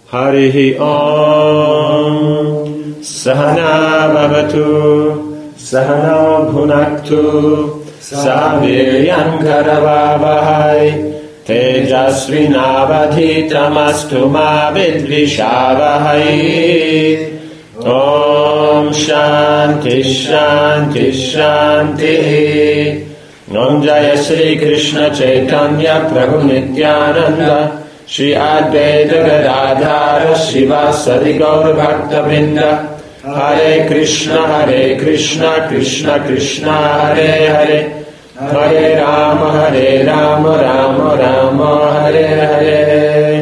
Harihi Om. Sahana Bhavatu. Sahana Bhunaktu. Saviryam Karavavahai. Tejasvinavadhitamastu ma vidvishavahai. Om Shanti Shanti Shanti. Om Jaya Sri Krishna Chaitanya Prabhu Nityananda Shri Advaita Gadadhara Srivasadi Gaura Bhaktavinda. Hare Krishna Krishna Krishna Hare Hare. Hare Rama Rama Rama Hare Hare.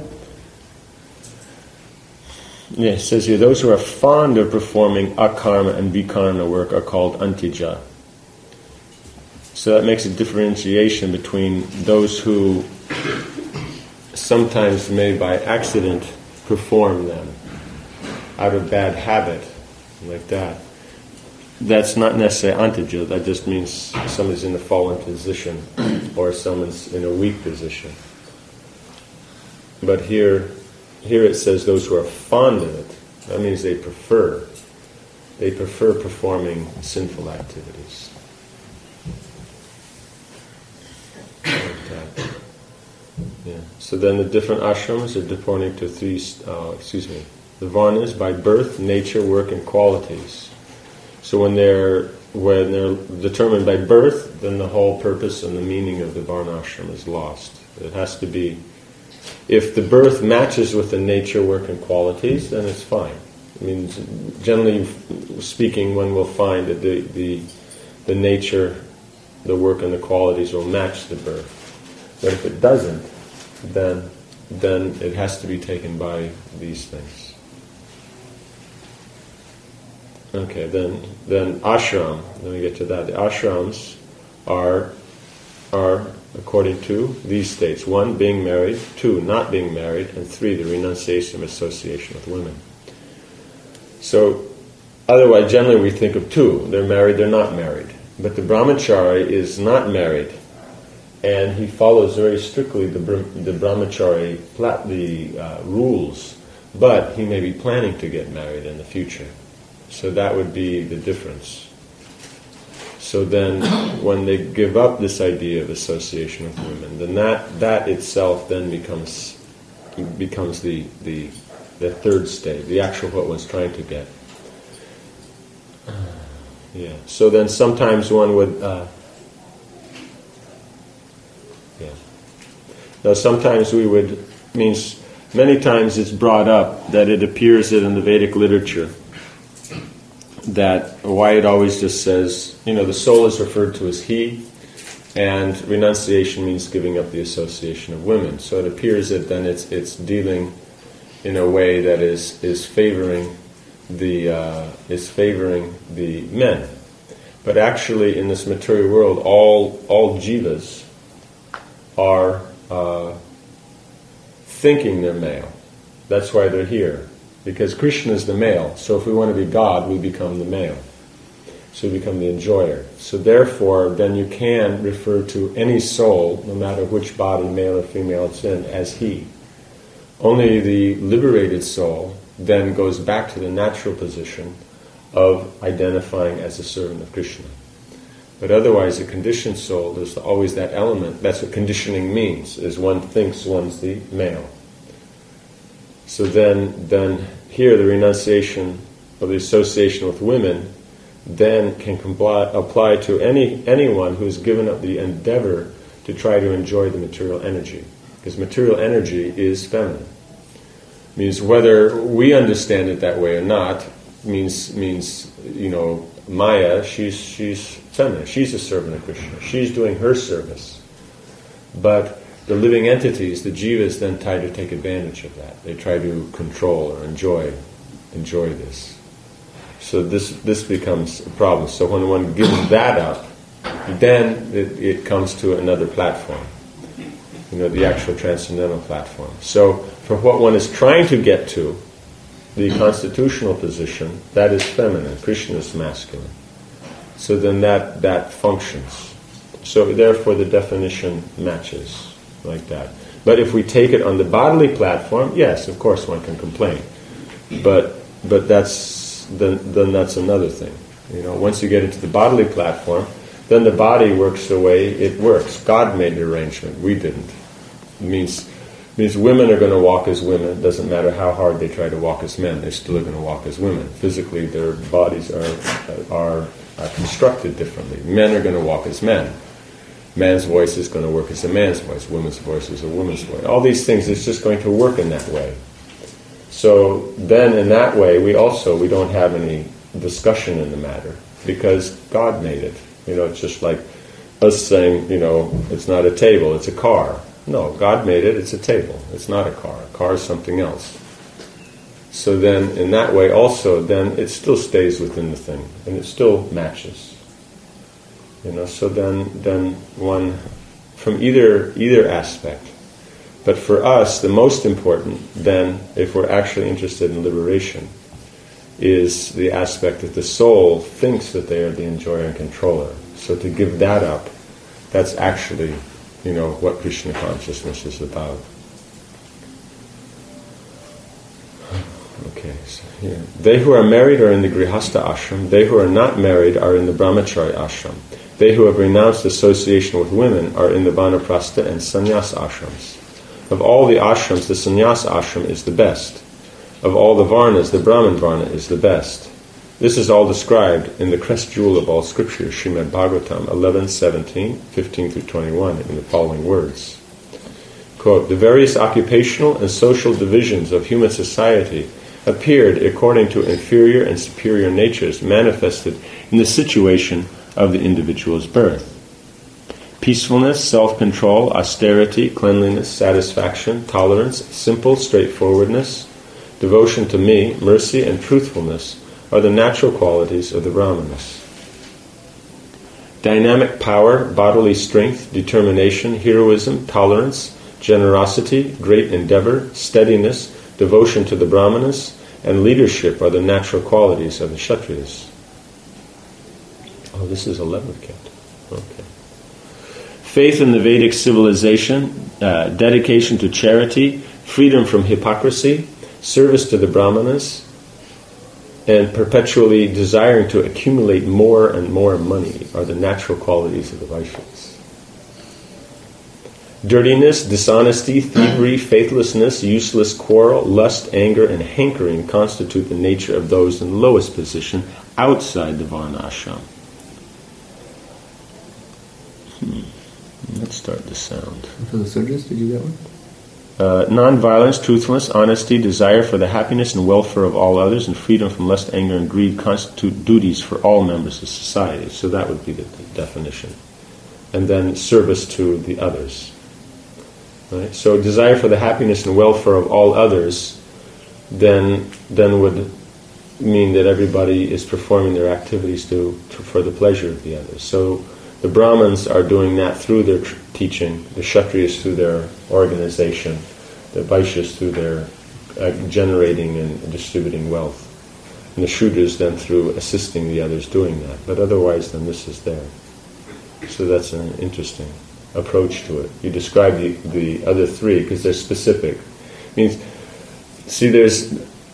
Yeah, it says here, those who are fond of performing akarma and vikarma work are called antija. So that makes a differentiation between those who sometimes may by accident perform them out of bad habit, like that. That's not necessarily antija, that just means someone's in a fallen position or someone's in a weak position. But here it says those who are fond of it. That means they prefer performing sinful activities. Like that. Yeah. So then the different ashrams are according to the varnas by birth, nature, work, and qualities. So when they're determined by birth, then the whole purpose and the meaning of the varna ashram is lost. It has to be. If the birth matches with the nature, work, and qualities, then it's fine. I mean, generally speaking, one will find that the nature, the work, and the qualities will match the birth. But if it doesn't, then it has to be taken by these things. Okay, then ashram. Let me get to that. The ashrams are according to these states. 1, being married. 2, not being married. And 3, the renunciation of association with women. So, otherwise, generally we think of 2. They're married, they're not married. But the brahmachari is not married. And he follows very strictly the brahmachari rules. But he may be planning to get married in the future. So that would be the difference. So then, when they give up this idea of association with women, then that itself then becomes the third stage, the actual what one's trying to get. Yeah. So then sometimes one would. Now sometimes we would means many times it's brought up that it appears that in the Vedic literature. That why it always just says, the soul is referred to as he, and renunciation means giving up the association of women. So it appears that then it's dealing in a way that is favoring the men. But actually, in this material world, all jivas are thinking they're male. That's why they're here. Because Krishna is the male, so if we want to be God, we become the male. So we become the enjoyer. So therefore, then you can refer to any soul, no matter which body, male or female it's in, as he. Only the liberated soul then goes back to the natural position of identifying as a servant of Krishna. But otherwise, the conditioned soul, there's always that element. That's what conditioning means, is one thinks one's the male. So then here the renunciation of the association with women then can apply to anyone who's given up the endeavor to try to enjoy the material energy. Because material energy is feminine. Means whether we understand it that way or not, means Maya, she's feminine. She's a servant of Krishna. She's doing her service. But the living entities, the jivas, then try to take advantage of that. They try to control or enjoy this. So this becomes a problem. So when one gives that up, then it comes to another platform. The actual transcendental platform. So for what one is trying to get to, the constitutional position, that is feminine. Krishna is masculine. So then that functions. So therefore the definition matches like that. But if we take it on the bodily platform, yes, of course one can complain. But then that's another thing. Once you get into the bodily platform, then the body works the way it works. God made the arrangement. We didn't. It means women are going to walk as women. It doesn't matter how hard they try to walk as men. They still are going to walk as women. Physically, their bodies are constructed differently. Men are going to walk as men. Man's voice is going to work as a man's voice. Woman's voice is a woman's voice. All these things, it's just going to work in that way. So then in that way, we don't have any discussion in the matter because God made it. It's just like us saying, it's not a table, it's a car. No, God made it, it's a table. It's not a car. A car is something else. So then in that way also, then it still stays within the thing and it still matches. So then one, from either aspect. But for us, the most important then, if we're actually interested in liberation, is the aspect that the soul thinks that they are the enjoyer and controller. So to give that up, that's actually, what Krishna consciousness is about. Okay, so here. They who are married are in the Grihastha ashram. They who are not married are in the Brahmachari ashram. They who have renounced association with women are in the Vanaprastha and Sannyas ashrams. Of all the ashrams, the Sannyas ashram is the best. Of all the Varnas, the Brahman Varna is the best. This is all described in the crest jewel of all scriptures, Srimad Bhagavatam 11:17, 15 through 21, in the following words. Quote, the various occupational and social divisions of human society appeared according to inferior and superior natures manifested in the situation of the individual's birth. Peacefulness, self-control, austerity, cleanliness, satisfaction, tolerance, simple straightforwardness, devotion to me, mercy, and truthfulness are the natural qualities of the Brahmanas. Dynamic power, bodily strength, determination, heroism, tolerance, generosity, great endeavor, steadiness, devotion to the Brahmanas, and leadership are the natural qualities of the Kshatriyas. Oh, this is 11th canto. Okay. Faith in the Vedic civilization, dedication to charity, freedom from hypocrisy, service to the Brahmanas, and perpetually desiring to accumulate more and more money are the natural qualities of the Vaishyas. Dirtiness, dishonesty, thievery, faithlessness, useless quarrel, lust, anger, and hankering constitute the nature of those in the lowest position outside the Varna ashram. Let's start the sound. For the sutras, did you get one? Non-violence, truthfulness, honesty, desire for the happiness and welfare of all others, and freedom from lust, anger, and greed constitute duties for all members of society. So that would be the definition. And then service to the others. Right? So desire for the happiness and welfare of all others then would mean that everybody is performing their activities for the pleasure of the others. So the Brahmins are doing that through their teaching, the Kshatriyas through their organization, the Vaishyas through their generating and distributing wealth, and the Shudras then through assisting the others doing that. But otherwise, then this is there. So that's an interesting approach to it. You describe the other three because they're specific. Means, see, there's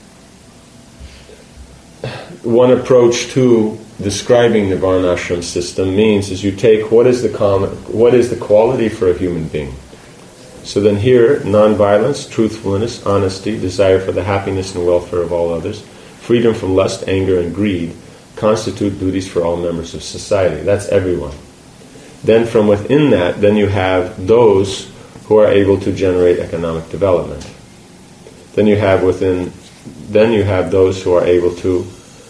one approach to describing the Varnashram system means is you take what is the quality for a human being. So then here, non-violence, truthfulness, honesty, desire for the happiness and welfare of all others, freedom from lust, anger, and greed constitute duties for all members of society. That's everyone. Then from within that, then you have those who are able to generate economic development. Then you have those who are able to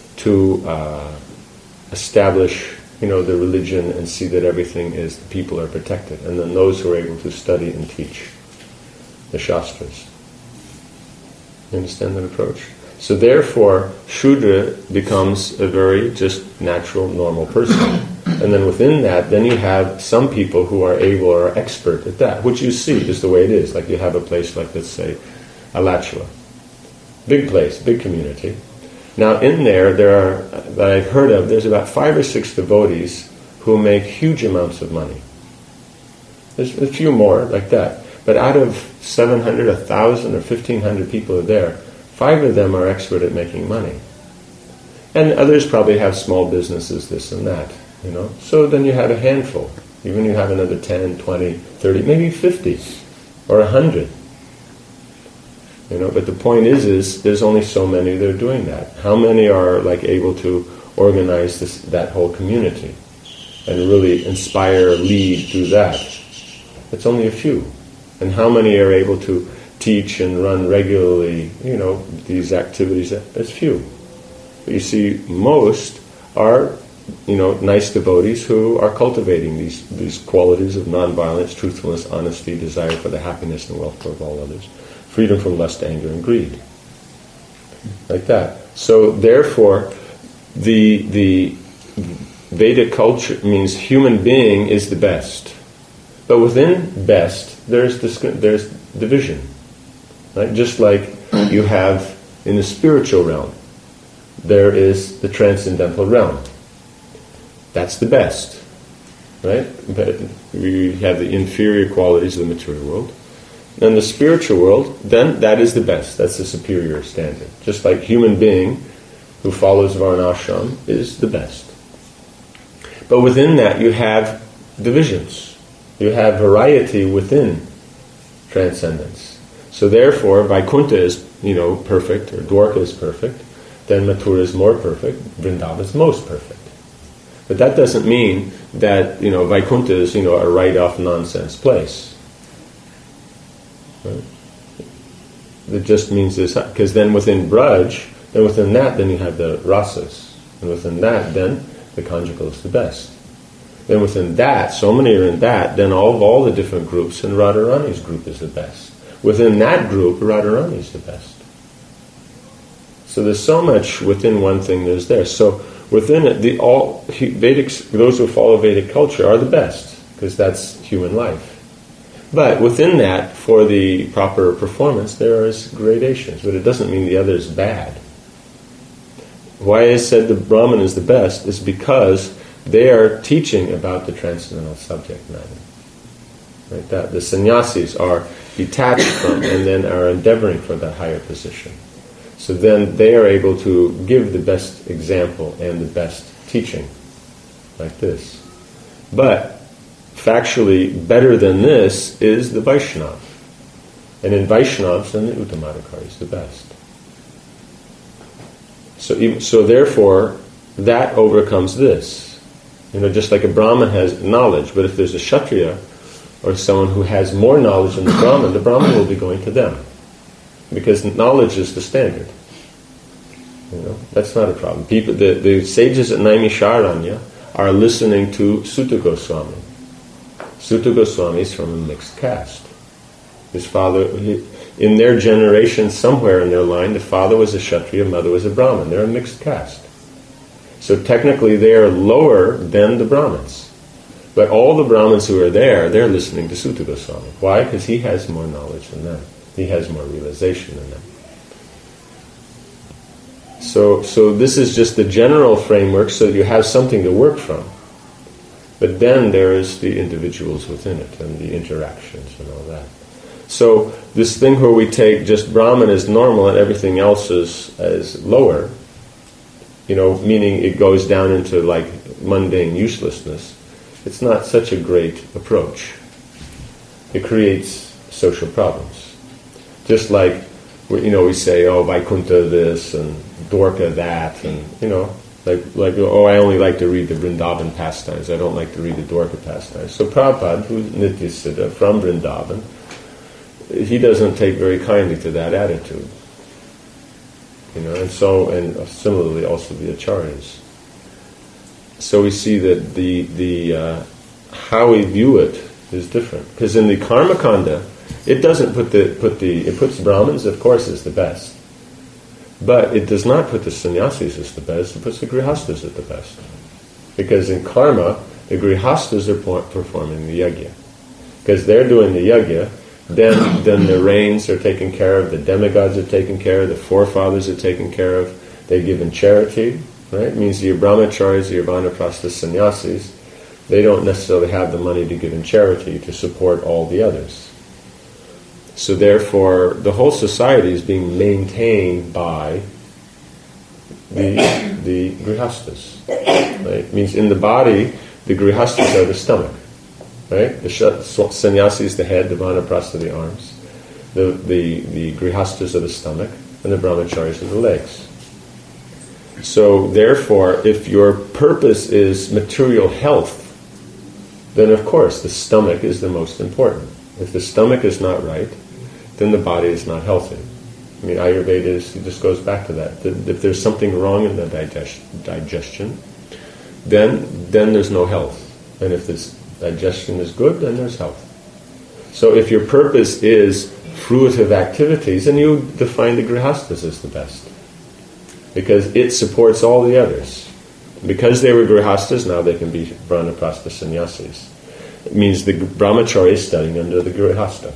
establish, the religion and see that the people are protected. And then those who are able to study and teach the Shastras. You understand that approach? So therefore, Shudra becomes a very just natural, normal person. And then within that, then you have some people who are able or are expert at that, which you see just the way it is. Like you have a place like, let's say, Alachua. Big place, big community. Now in there are, that I've heard of, there's about 5 or 6 devotees who make huge amounts of money. There's a few more like that. But out of 700, 1,000, or 1,500 people are there, 5 of them are expert at making money. And others probably have small businesses, this and that, you know. So then you have a handful. Even you have another 10, 20, 30, maybe 50, or 100. You know, but the point is there's only so many that are doing that. How many are like able to organize that whole community and really inspire, lead through that? It's only a few. And how many are able to teach and run regularly, you know, these activities? It's few. But you see, most are, you know, nice devotees who are cultivating these qualities of nonviolence, truthfulness, honesty, desire for the happiness and welfare of all others, freedom from lust, anger, and greed. Like that. So therefore, the Vedic culture means human being is the best. But within best, there's division. Right? Just like you have in the spiritual realm, there is the transcendental realm. That's the best. Right? But we have the inferior qualities of the material world. And the spiritual world, then that is the best. That's the superior standard. Just like human being who follows Varnashram is the best. But within that you have divisions. You have variety within transcendence. So therefore, Vaikuntha is, you know, perfect, or Dwarka is perfect. Then Mathura is more perfect. Vrindavan is most perfect. But that doesn't mean that, you know, Vaikuntha is, you know, a write-off nonsense place. Right? It just means this, because then within Braj, then within that, then you have the rasas. And within that, then the conjugal is the best. Then within that, so many are in that, then all the different groups, and Radharani's group is the best. Within that group, Radharani is the best. So there's so much within one thing there's there. So within it, those who follow Vedic culture are the best, because that's human life. But within that, for the proper performance, there is gradations, but it doesn't mean the other is bad. Why I said the Brahman is the best is because they are teaching about the transcendental subject matter. Right? That the sannyasis are detached from and then are endeavoring for that higher position. So then they are able to give the best example and the best teaching, like this. But factually, better than this is the Vaishnava. And in Vaishnavas, then the Uttamadhikari is the best. So therefore, that overcomes this. You know, just like a Brahmin has knowledge, but if there's a Kshatriya, or someone who has more knowledge than the Brahmin will be going to them. Because knowledge is the standard. You know, that's not a problem. The sages at Naimisharanya are listening to Sutta Goswami. Sutta Goswami is from a mixed caste. His father, in their generation, somewhere in their line, the father was a Kshatriya, mother was a Brahmin. They're a mixed caste. So technically they are lower than the Brahmins. But all the Brahmins who are there, they're listening to Sutta Goswami. Why? Because he has more knowledge than them. He has more realization than them. So this is just the general framework so that you have something to work from. But then there is the individuals within it and the interactions and all that. So this thing where we take just Brahman as normal and everything else as lower, you know, meaning it goes down into like mundane uselessness, it's not such a great approach. It creates social problems. Just like, we say, oh, Vaikuntha this and Dwarka that, and, like I only like to read the Vrindavan pastimes. I don't like to read the Dwarka pastimes. So Prabhupada, who's Nityasiddha from Vrindavan, he doesn't take very kindly to that attitude. And similarly also the Acharyas. So we see that the how we view it is different. Because in the Karma Kanda, it doesn't it puts Brahmins, of course, as the best. But it does not put the sannyasis as the best, it puts the grihastas at the best. Because in karma, the grihastas are performing the yajna. Because they're doing the yajna, then the rains are taken care of, the demigods are taken care of, the forefathers are taken care of, they're given charity, right? It means the brahmacharis, the vanaprastha sannyasis, they don't necessarily have the money to give in charity to support all the others. So therefore, the whole society is being maintained by the grihastas. Right? It means in the body, the grihastas are the stomach. Right? The sannyasi is the head, the vanaprastha the arms, the grihastas are the stomach, and the brahmacharis are the legs. So therefore, if your purpose is material health, then of course the stomach is the most important. If the stomach is not right, then the body is not healthy. I mean, Ayurveda just goes back to that. If there's something wrong in the digestion, then there's no health. And if this digestion is good, then there's health. So if your purpose is fruitive activities, then you define the grihastas as the best. Because it supports all the others. Because they were grihastas, now they can be vanaprastha sannyasis. It means the brahmachari is studying under the grihasta.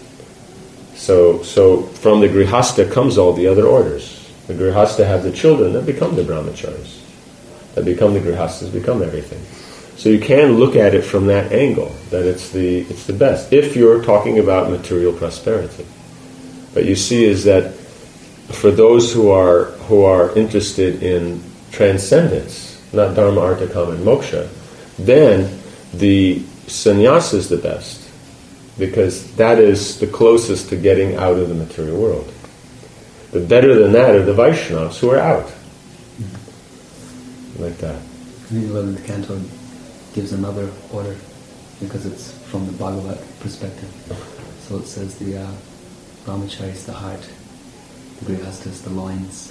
So from the grihasta comes all the other orders. The grihasta have the children that become the brahmacharis. That become the grihastas, become everything. So you can look at it from that angle, that it's the best, if you're talking about material prosperity. But you see is that for those who are interested in transcendence, not dharma, artha, kama, and moksha, then the sannyasa is the best, because that is the closest to getting out of the material world. But better than that are the Vaishnavas who are out. Like that. I think the canto gives another order, because it's from the Bhagavat perspective. So it says the brahmachari is the heart, the grihasta is the loins,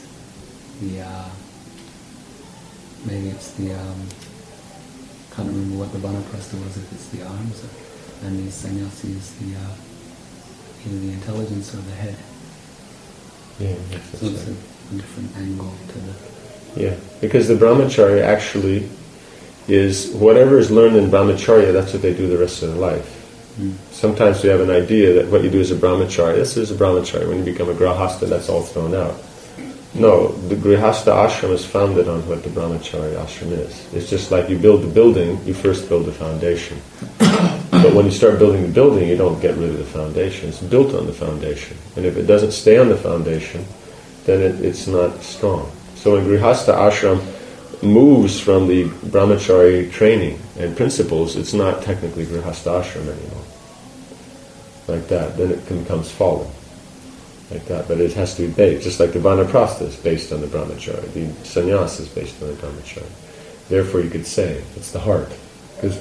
maybe it's the can't remember what the vanaprastha was, if it's the arms, and the sannyasi is the either the intelligence or the head. Yeah, so it's a different angle to the... Yeah, because the brahmachari actually is, whatever is learned in brahmacharya, that's what they do the rest of their life. Sometimes we have an idea that what you do as a brahmachari, this is a brahmachari. When you become a grihasta, that's all thrown out. No, the grihasta ashram is founded on what the brahmachari ashram is. It's just like you build the building, you first build the foundation. But when you start building the building, you don't get rid of the foundation. It's built on the foundation. And if it doesn't stay on the foundation, then it's not strong. So when grihasta ashram moves from the brahmachari training and principles, it's not technically grihasta ashram anymore. Like that, then it becomes fallen. Like that, but it has to be based, just like the vanaprastha is based on the brahmachari, the sannyasa is based on the brahmachari. Therefore you could say it's the heart, because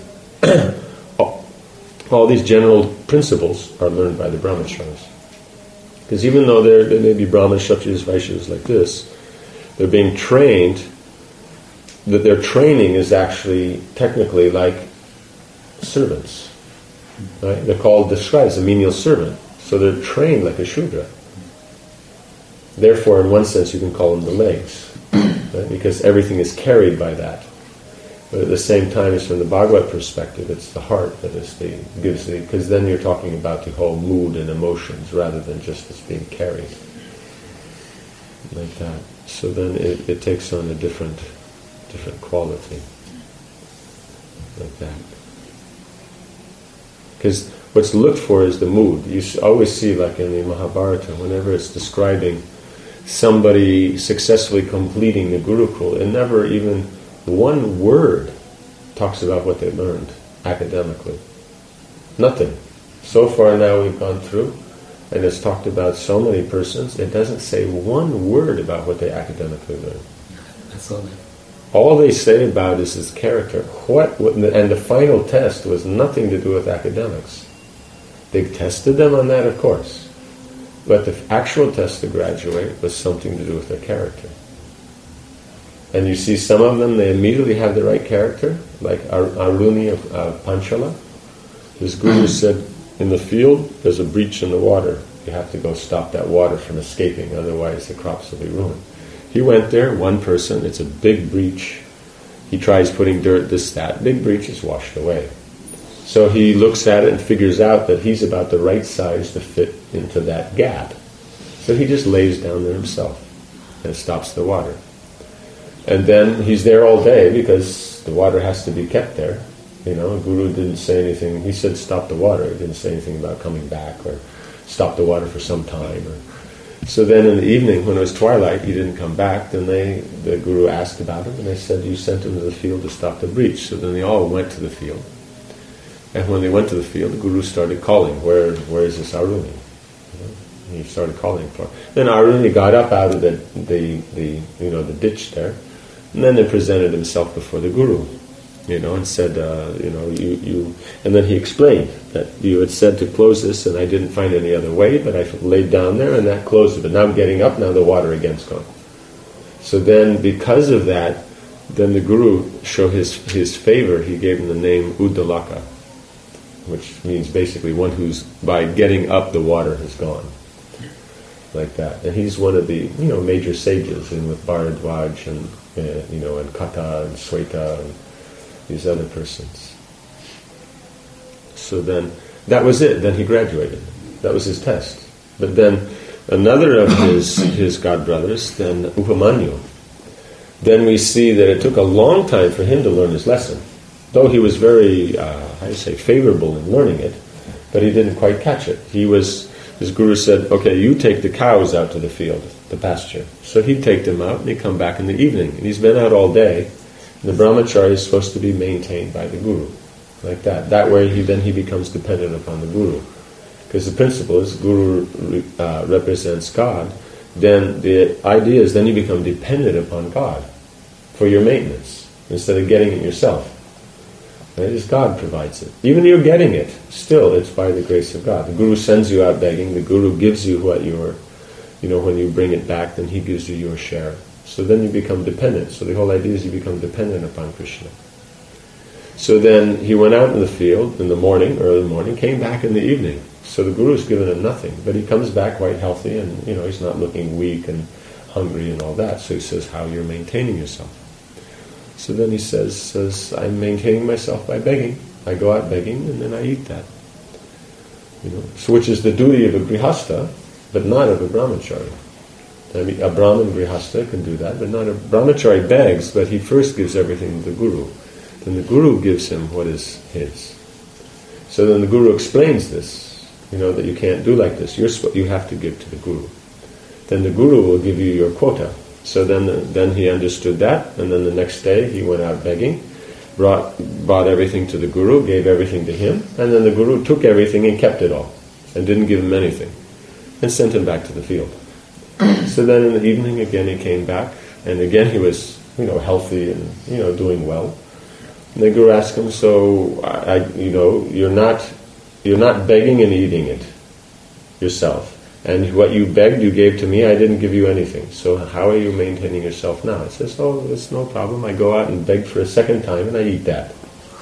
all these general principles are learned by the brahmacharis. Because even though they may be brahmanas, kshatriyas, vaishyas like this, they're being trained, that their training is actually technically like servants. Right? They're called, described as a menial servant. So they're trained like a shudra. Therefore, in one sense, you can call them the legs, right? Because everything is carried by that. But at the same time, it's from the Bhagavad perspective, it's the heart that is because then you're talking about the whole mood and emotions rather than just as being carried. Like that. So then it takes on a different quality. Like that. Because what's looked for is the mood. You always see, like in the Mahabharata, whenever it's describing somebody successfully completing the Gurukul, and never even one word talks about what they learned academically. Nothing. So far now we've gone through, and it's talked about so many persons, it doesn't say one word about what they academically learned. I saw that. All they say about is his character. And the final test was nothing to do with academics. They tested them on that, of course. But the actual test to graduate was something to do with their character. And you see some of them, they immediately have the right character, like Aruni of Panchala. His guru said, in the field, there's a breach in the water. You have to go stop that water from escaping, otherwise the crops will be ruined. He went there, one person, it's a big breach. He tries putting dirt, that. Big breach is washed away. So he looks at it and figures out that he's about the right size to fit into that gap. So he just lays down there himself and stops the water. And then he's there all day because the water has to be kept there. You know, Guru didn't say anything. He said stop the water. He didn't say anything about coming back. stop the water for some time. So then in the evening, when it was twilight, he didn't come back. Then the guru asked about him, and they said, you sent him to the field to stop the breach. So then they all went to the field. And when they went to the field, the guru started calling, where is this Aruni? He started calling for him. Then Aruni got up out of the ditch there, and then he presented himself before the guru, and said, you. And then he explained that you had said to close this, and I didn't find any other way, but I laid down there, and that closed it. But now I'm getting up. Now the water again's gone. So then, because of that, then the guru showed his favor. He gave him the name Uddalaka, which means basically one who's by getting up the water has gone. Like that. And he's one of the major sages with Bharadwaj and and Kata and Sweta and these other persons. So then that was it. Then he graduated. That was his test. But then another of his godbrothers, then Upamanyu, then we see that it took a long time for him to learn his lesson. Though he was very, favorable in learning it, but he didn't quite catch it. His guru said, okay, you take the cows out to the field, the pasture. So he'd take them out and he'd come back in the evening. And he's been out all day. And the brahmachari is supposed to be maintained by the guru. Like that. That way he becomes dependent upon the guru. Because the principle is guru represents God. Then the idea is then you become dependent upon God for your maintenance instead of getting it yourself. Right? It's God provides it. Even you're getting it, still it's by the grace of God. The guru sends you out begging. The guru gives you what you're, when you bring it back, then he gives you your share. So then you become dependent. So the whole idea is you become dependent upon Krishna. So then he went out in the field in the morning, early morning, came back in the evening. So the guru's given him nothing, but he comes back quite healthy and, he's not looking weak and hungry and all that. So he says, how you're maintaining yourself. So then he says, I'm maintaining myself by begging. I go out begging and then I eat that. So which is the duty of a grihastha, but not of a brahmachari. I mean, a brahmin grihastha can do that, but not a brahmachari begs, but he first gives everything to the guru. Then the guru gives him what is his. So then the guru explains this, that you can't do like this. You have to give to the guru. Then the guru will give you your quota. So then he understood that, and then the next day he went out begging, bought everything to the guru, gave everything to him, and then the guru took everything and kept it all, and didn't give him anything, and sent him back to the field. So then in the evening again he came back, and again he was healthy and doing well. And the guru asked him, so you're not begging and eating it yourself. And what you begged, you gave to me, I didn't give you anything. So how are you maintaining yourself now? It says, it's no problem. I go out and beg for a second time and I eat that.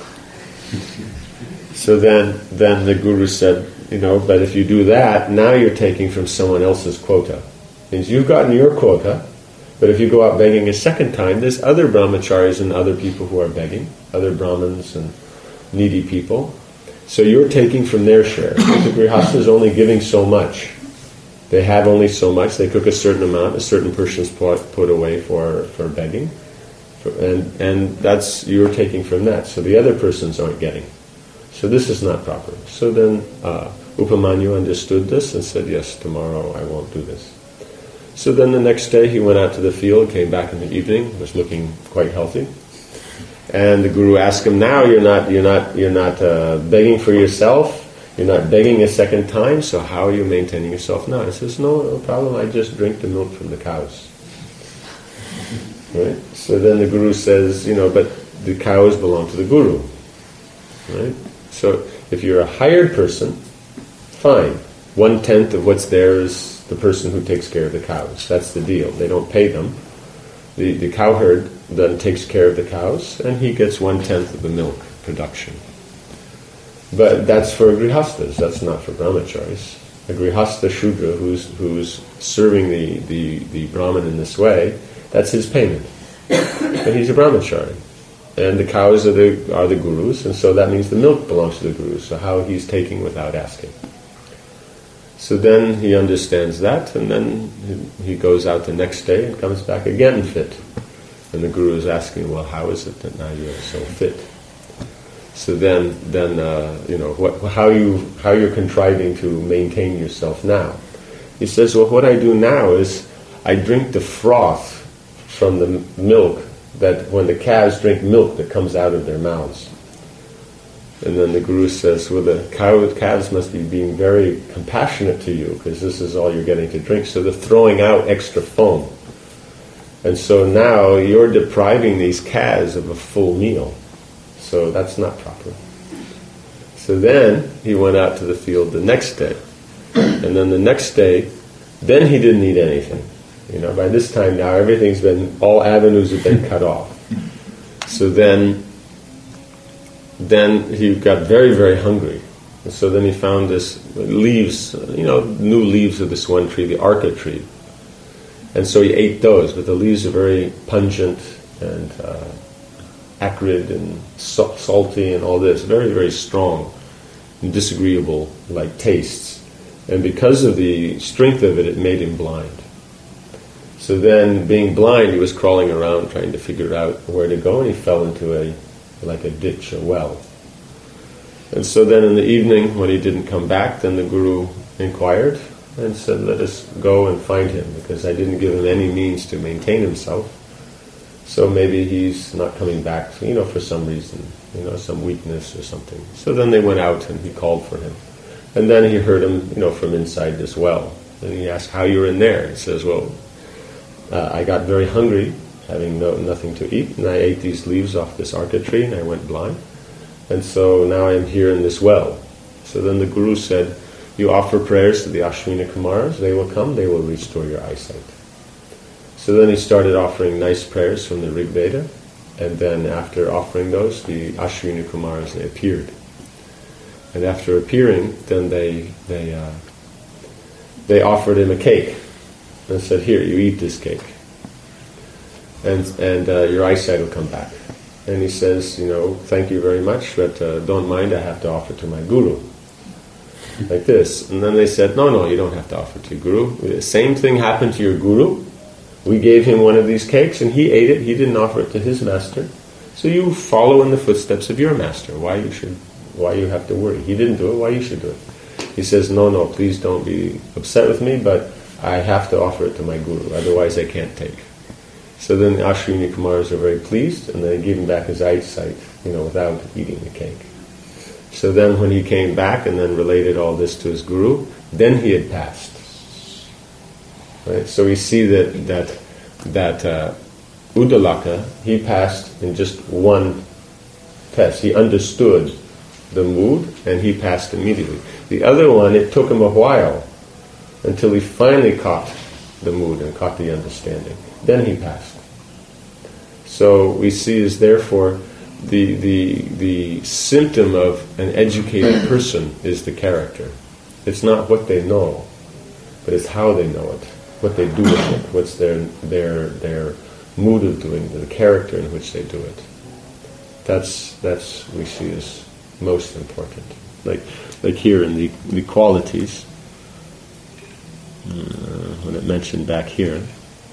So then the guru said, but if you do that, now you're taking from someone else's quota. Means you've gotten your quota, but if you go out begging a second time, there's other brahmacharis and other people who are begging, other brahmins and needy people. So you're taking from their share. The grihastha is only giving so much. They have only so much. They cook a certain amount. A certain person's put away for begging, and that's you're taking from that. So the other persons aren't getting. So this is not proper. So then Upamanyu understood this and said, yes, tomorrow I won't do this. So then the next day he went out to the field, came back in the evening, was looking quite healthy, and the guru asked him, now you're not begging for yourself. You're not begging a second time, so how are you maintaining yourself now? He says, no problem, I just drink the milk from the cows. Right? So then the guru says, but the cows belong to the guru. Right? So if you're a hired person, fine. 1/10 of what's there is the person who takes care of the cows. That's the deal. They don't pay them. The cowherd then takes care of the cows, and he gets 1/10 of the milk production. But that's for grihasthas, that's not for brahmacharis. A grihastha shudra who's serving the brahmin in this way, that's his payment. But he's a brahmachari. And the cows are the gurus, and so that means the milk belongs to the gurus, so how he's taking without asking. So then he understands that, and then he goes out the next day and comes back again fit. And the guru is asking, well, how is it that now you're so fit? So then how you're contriving to maintain yourself now. He says, well, what I do now is I drink the froth from the milk, that when the calves drink milk that comes out of their mouths. And then the Guru says, well, the calves must be being very compassionate to you, because this is all you're getting to drink, so they're throwing out extra foam. And so now you're depriving these calves of a full meal. So that's not proper. So then he went out to the field the next day. And then the next day, then he didn't eat anything. By this time now, all avenues have been cut off. So then he got very, very hungry. And so then he found this leaves, new leaves of this one tree, the arka tree. And so he ate those, but the leaves are very pungent and acrid and salty and all this, very, very strong and disagreeable like tastes. And because of the strength of it, it made him blind. So then, being blind, he was crawling around trying to figure out where to go, and he fell into a ditch, a well. And so then in the evening, when he didn't come back, then the Guru inquired and said, let us go and find him, because I didn't give him any means to maintain himself. So maybe he's not coming back, for some reason, some weakness or something. So then they went out and he called for him. And then he heard him, from inside this well. And he asked how you were in there. He says, well, I got very hungry, having nothing to eat, and I ate these leaves off this arka tree, and I went blind. And so now I'm here in this well. So then the Guru said, you offer prayers to the Ashwini Kumars, they will come, they will restore your eyesight. So then he started offering nice prayers from the Rig Veda, and then after offering those, the Ashwini Kumars, they appeared. And after appearing, then they offered him a cake and said, here, you eat this cake, and your eyesight will come back. And he says, thank you very much, but don't mind, I have to offer to my Guru. Like this. And then they said, no, you don't have to offer to your Guru. The same thing happened to your Guru. We gave him one of these cakes and he ate it. He didn't offer it to his master. So you follow in the footsteps of your master. Why you have to worry? He didn't do it, why you should do it? He says, no, please don't be upset with me, but I have to offer it to my Guru, otherwise I can't take. So then the Ashwini Kumars are very pleased, and they gave him back his eyesight, without eating the cake. So then when he came back and then related all this to his Guru, then he had passed. Right? So we see that Uddalaka, he passed in just one test. He understood the mood and he passed immediately. The other one, it took him a while until he finally caught the mood and caught the understanding. Then he passed. So we see is therefore the symptom of an educated person is the character. It's not what they know, but it's how they know it, what they do with it, what's their mood of doing it, the character in which they do it. That's we see as most important. Like here in the qualities, when it mentioned back here,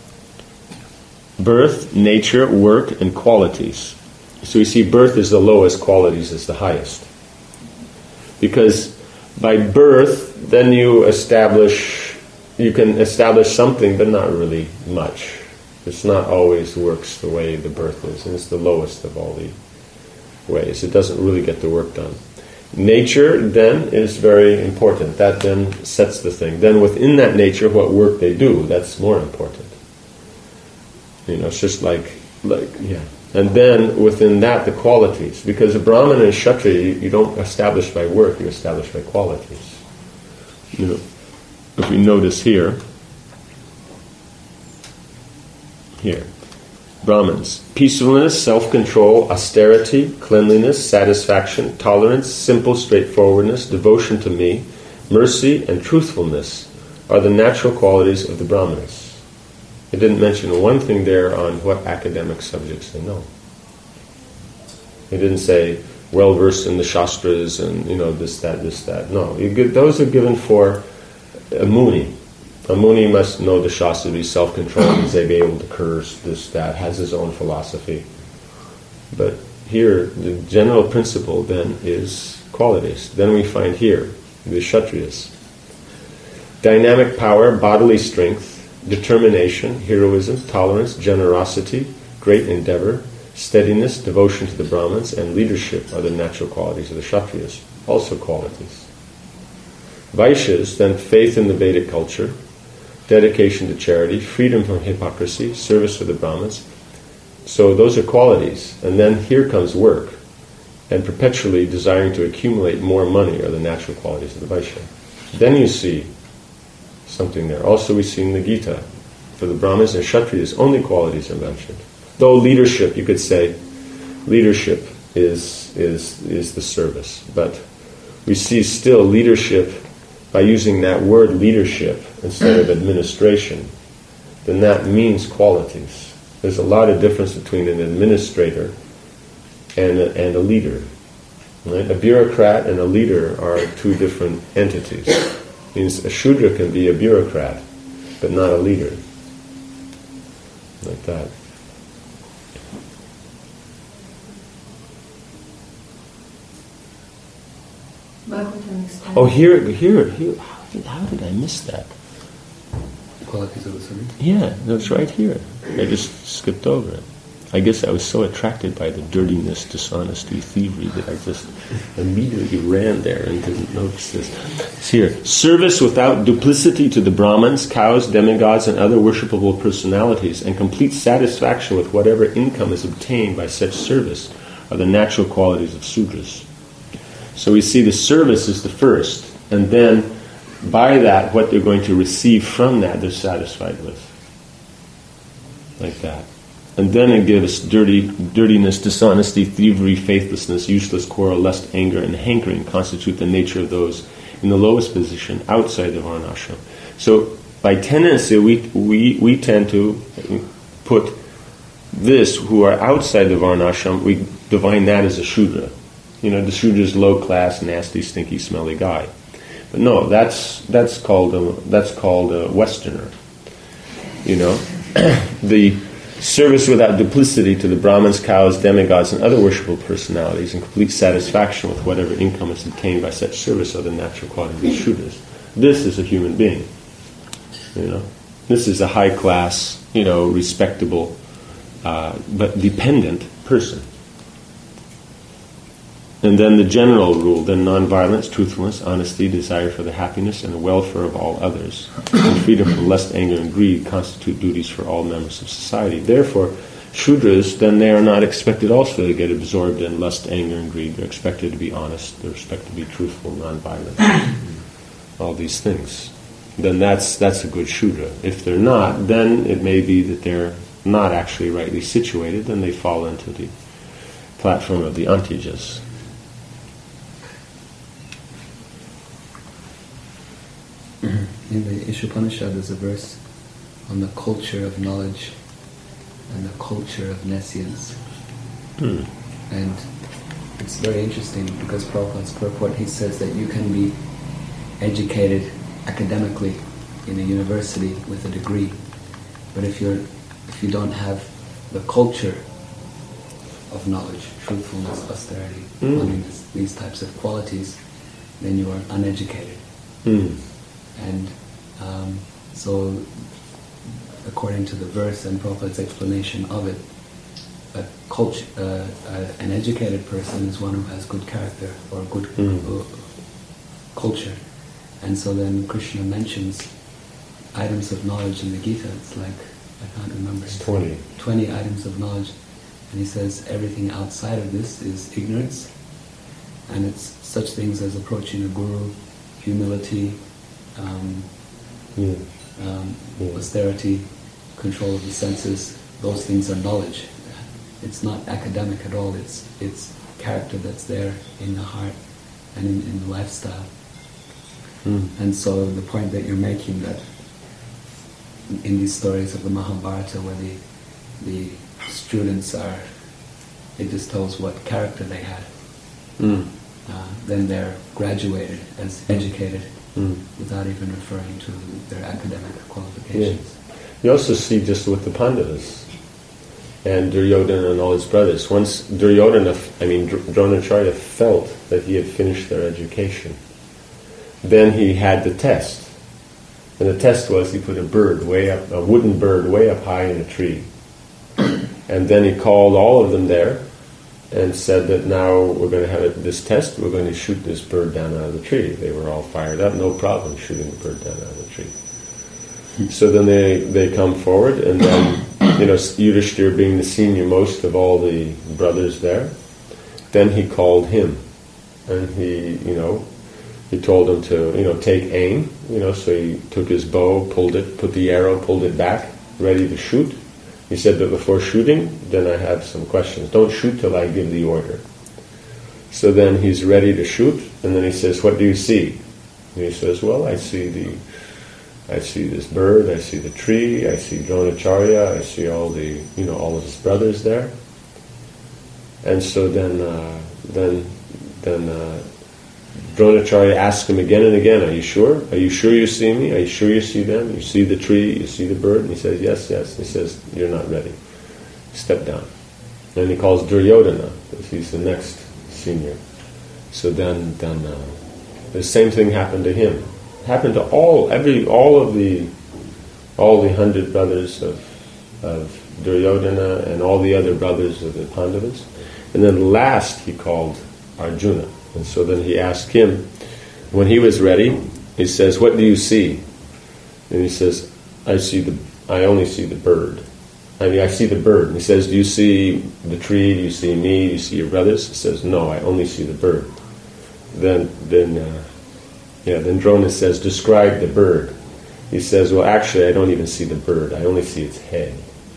birth, nature, work, and qualities. So we see birth is the lowest, qualities is the highest. Because by birth, then you can establish something, but not really much. It's not always works the way the birth is, and it's the lowest of all the ways. It doesn't really get the work done. Nature, then, is very important. That then sets the thing. Then within that nature, what work they do, that's more important. It's just like. And then within that, the qualities. Because a Brahmana and Kshatriya, you don't establish by work, you establish by qualities. If we notice here, Brahmins, peacefulness, self-control, austerity, cleanliness, satisfaction, tolerance, simple straightforwardness, devotion to me, mercy, and truthfulness are the natural qualities of the Brahmanas. It didn't mention one thing there on what academic subjects they know. It didn't say well-versed in the Shastras and, this, that. No, those are given for a Muni. A Muni must know the Shastras, be self-controlled, be able to curse, this, that, has his own philosophy. But here, the general principle then is qualities. Then we find here, the Kshatriyas. Dynamic power, bodily strength, determination, heroism, tolerance, generosity, great endeavor, steadiness, devotion to the Brahmins, and leadership are the natural qualities of the Kshatriyas, also qualities. Vaishyas, then faith in the Vedic culture, dedication to charity, freedom from hypocrisy, service for the Brahmins. So those are qualities. And then here comes work, and perpetually desiring to accumulate more money are the natural qualities of the Vaishya. Then you see something there. Also we see in the Gita, for the Brahmins and Kshatriyas, only qualities are mentioned. Though leadership, you could say, leadership is the service. But we see still leadership, by using that word leadership instead of administration, then that means qualities. There's a lot of difference between an administrator and a leader. Right? A bureaucrat and a leader are two different entities. It means a Shudra can be a bureaucrat, but not a leader. Like that. Oh, here. How did I miss that? Qualities of the Sudra? Yeah, that's right here. I just skipped over it. I guess I was so attracted by the dirtiness, dishonesty, thievery that I just immediately ran there and didn't notice this. It's here. Service without duplicity to the Brahmins, cows, demigods, and other worshipable personalities, and complete satisfaction with whatever income is obtained by such service are the natural qualities of Sudras. So we see the service is the first, and then by that, what they're going to receive from that, they're satisfied with. Like that. And then it gives dirtiness, dishonesty, thievery, faithlessness, useless quarrel, lust, anger, and hankering constitute the nature of those in the lowest position outside the varnashram. So by tendency, we tend to put this, who are outside the varnashram, we define that as a Shudra. You know, the Shudra is low class, nasty, stinky, smelly guy. But no, that's called a Westerner. You know, the service without duplicity to the Brahmins, cows, demigods, and other worshipful personalities, and complete satisfaction with whatever income is obtained by such service are the natural qualities of the Shudras. This is a human being. You know, this is a high class, respectable, but dependent person. And then the general rule, then non-violence, truthfulness, honesty, desire for the happiness and the welfare of all others, and freedom from lust, anger, and greed constitute duties for all members of society. Therefore, Shudras, then they are not expected also to get absorbed in lust, anger, and greed. They're expected to be honest, they're expected to be truthful, non-violent, all these things. Then that's a good Shudra. If they're not, then it may be that they're not actually rightly situated, then they fall into the platform of the Antijas. In the Ishopanishad there's a verse on the culture of knowledge and the culture of nescience. And it's very interesting because Prabhupada's purport, he says that you can be educated academically in a university with a degree, but if you don't have the culture of knowledge, truthfulness, austerity, holiness, these types of qualities, then you are uneducated. And so, according to the verse and Prabhupada's explanation of it, an educated person is one who has good character or good culture. And so then Krishna mentions items of knowledge in the Gita. It's like, I can't remember. It's 20. 20 items of knowledge. And he says everything outside of this is ignorance. And it's such things as approaching a guru, humility, austerity, control of the senses. Those things are knowledge. It's not academic at all. It's character that's there in the heart and in the lifestyle. And so the point that you're making, that in these stories of the Mahabharata where the students are, it just tells what character they had. Then they're graduated as educated without even referring to their academic qualifications. Yeah. You also see just with the Pandavas and Duryodhana and all his brothers. Once Dronacharya felt that he had finished their education, then he had the test. And the test was he put a wooden bird way up high in a tree. And then he called all of them there and said that now we're going to have this test, we're going to shoot this bird down out of the tree. They were all fired up, no problem shooting the bird down out of the tree. So then they come forward, and then, Yudhishthira being the senior most of all the brothers there, then he called him. And he told him to, take aim, so he took his bow, pulled it, put the arrow, pulled it back, ready to shoot. He said, but before shooting, then I have some questions. Don't shoot till I give the order. So then he's ready to shoot, and then he says, what do you see? And he says, well, I see this bird, I see the tree, I see Dronacharya, I see all of his brothers there. And so then Dronacharya asked him again and again, are you sure? Are you sure you see me? Are you sure you see them? You see the tree? You see the bird? And he says, yes. He says, you're not ready. Step down. And he calls Duryodhana, because he's the next senior. So then the same thing happened to him. It happened to all the 100 brothers of Duryodhana and all the other brothers of the Pandavas. And then last he called Arjuna. And so then he asked him, when he was ready, he says, what do you see? And he says, I only see the bird. I see the bird. And he says, do you see the tree? Do you see me? Do you see your brothers? He says, no, I only see the bird. Then Drona says, describe the bird. He says, well, actually, I don't even see the bird. I only see its head.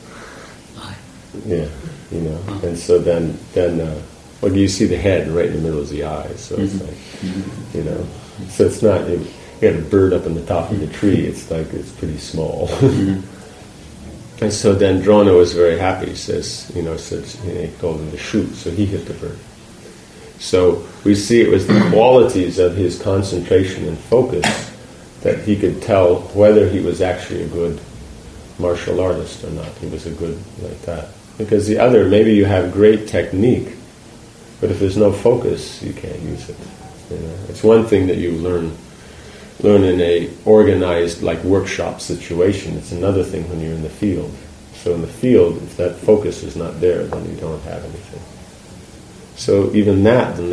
Yeah, And so then well, you see the head right in the middle of the eye, so it's like, so it's not, you got a bird up on the top of the tree, it's pretty small. And so then Drona was very happy, he he told him to shoot, so he hit the bird. So we see it was the qualities of his concentration and focus that he could tell whether he was actually a good martial artist or not. He was a good like that. Because the other, maybe you have great technique, but if there's no focus, you can't use it. It's one thing that you learn in a organized workshop situation. It's another thing when you're in the field. So in the field, if that focus is not there, then you don't have anything. So even that, then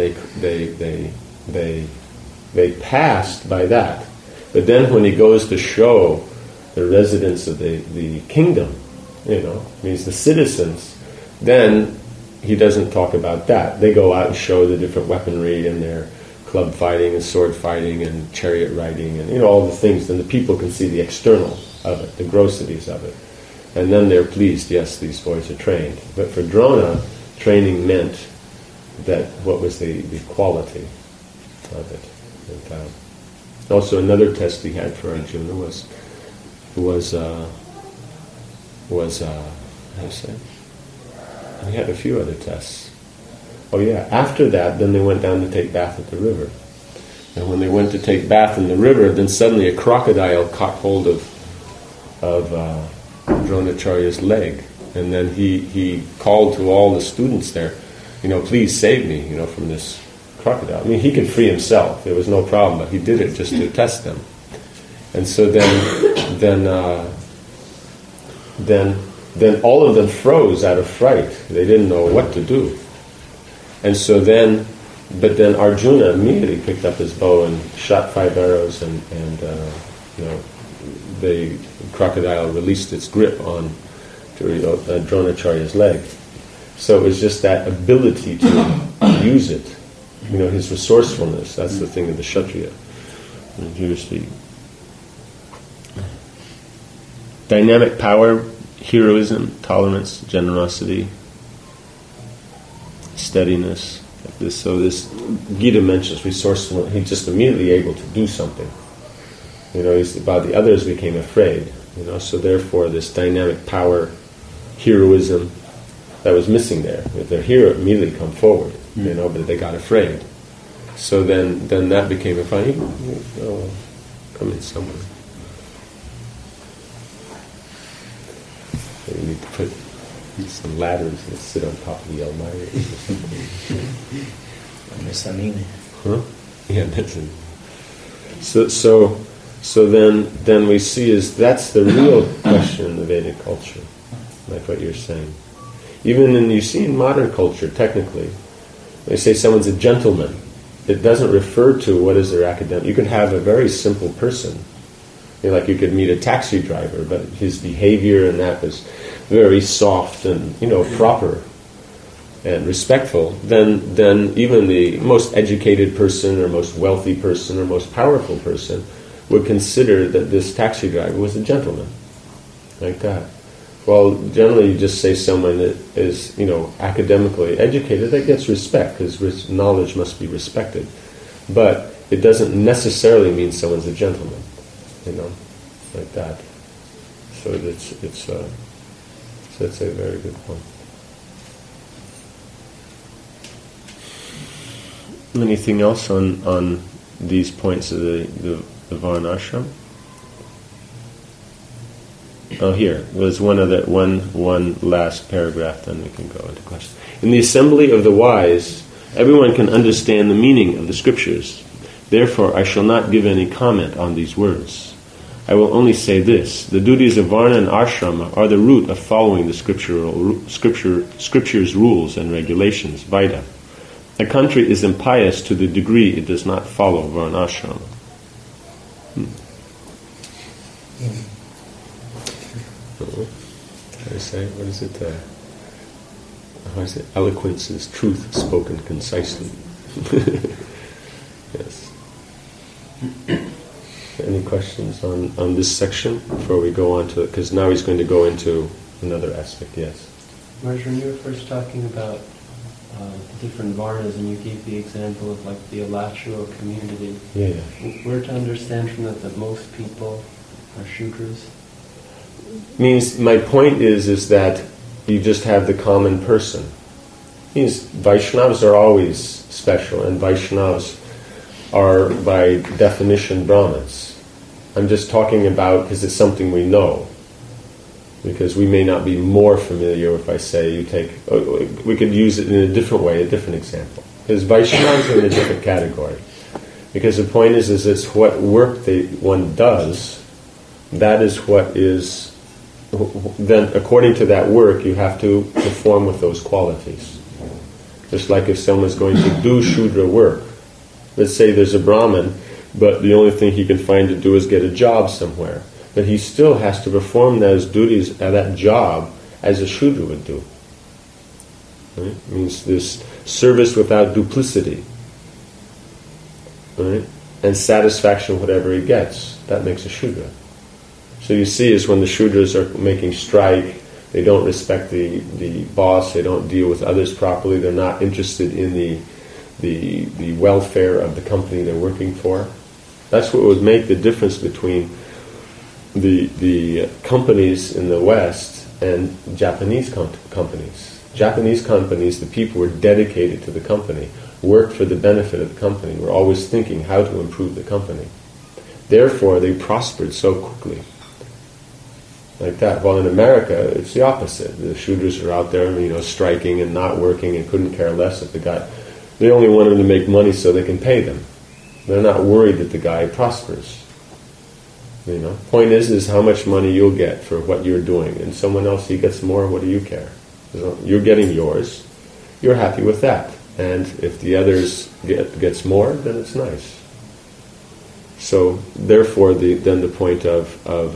they passed by that. But then when he goes to show the residents of the kingdom, means the citizens, then he doesn't talk about that. They go out and show the different weaponry and their club fighting and sword fighting and chariot riding and all the things. Then the people can see the external of it, the grossities of it. And then they're pleased, yes, these boys are trained. But for Drona, training meant that what was the quality of it. And, also another test he had for Arjuna was how do you say? He had a few other tests. Oh yeah, after that, then they went down to take bath at the river. And when they went to take bath in the river, then suddenly a crocodile caught hold of Dronacharya's leg. And then he called to all the students there, please save me, from this crocodile. I mean, he could free himself. There was no problem, but he did it just to test them. And so then all of them froze out of fright. They didn't know what to do. And so then Arjuna immediately picked up his bow and shot 5 arrows, and the crocodile released its grip on Dronacharya's leg. So it was just that ability to use it, his resourcefulness. That's the thing of the Kshatriya. Dynamic power, heroism, tolerance, generosity, steadiness. So this Gita mentions resourceful. He's just immediately able to do something. About the others became afraid. So therefore, this dynamic power, heroism, that was missing there. If their hero immediately come forward, but they got afraid. So then that became a fight. Come in somewhere. You need to put some ladders that sit on top of the Almighty or something. Huh? Yeah, that's it. So then we see that's the real question in the Vedic culture, like what you're saying. Even you see in modern culture, technically, they say someone's a gentleman. It doesn't refer to what is their academic. You can have a very simple person. Like you could meet a taxi driver, but his behavior and that was very soft and proper and respectful. Then even the most educated person or most wealthy person or most powerful person would consider that this taxi driver was a gentleman, like that. Well, generally you just say someone that is, academically educated, that gets respect, because knowledge must be respected. But it doesn't necessarily mean someone's a gentleman, like that. So it's a very good point. Anything else on these points of the Varnashram? Oh, here. There's one last paragraph, then we can go into questions. In the assembly of the wise, everyone can understand the meaning of the scriptures. Therefore, I shall not give any comment on these words. I will only say this: the duties of Varna and Ashrama are the root of following the scripture's rules and regulations, Vaida. A country is impious to the degree it does not follow Varnashrama. What is it? How is it? Eloquence is truth spoken concisely. Yes. Any questions on this section before we go on to it? Because now he's going to go into another aspect. Yes. Marge, when you were first talking about the different varnas, and you gave the example of like the Alachua community. Yeah. We're to understand from that most people are Shudras. Means my point is that you just have the common person. Means Vaishnavas are always special, and Vaishnavas are by definition Brahmins. I'm just talking about because it's something we know. Because we may not be more familiar if I say we could use it in a different way, a different example. Because Vaishnavas are in a different category. Because the point is it's what work one does, that is what is, then according to that work you have to perform with those qualities. Just like if someone's going to do Shudra work, let's say there's a Brahmin, but the only thing he can find to do is get a job somewhere. But he still has to perform those duties at that job as a Shudra would do. Right? It means this service without duplicity. Right? And satisfaction whatever he gets. That makes a Shudra. So you see is when the Shudras are making strike, they don't respect the boss, they don't deal with others properly, they're not interested in the welfare of the company they're working for. That's what would make the difference between the companies in the West and Japanese companies. Japanese companies, the people were dedicated to the company, worked for the benefit of the company, were always thinking how to improve the company. Therefore, they prospered so quickly. Like that. While in America, it's the opposite. The Shudras are out there, striking and not working and couldn't care less if the guy. They only want him to make money so they can pay them. They're not worried that the guy prospers. Point is how much money you'll get for what you're doing, and someone else, he gets more. What do you care? You're getting yours. You're happy with that, and if the others gets more, then it's nice. So therefore, then the point of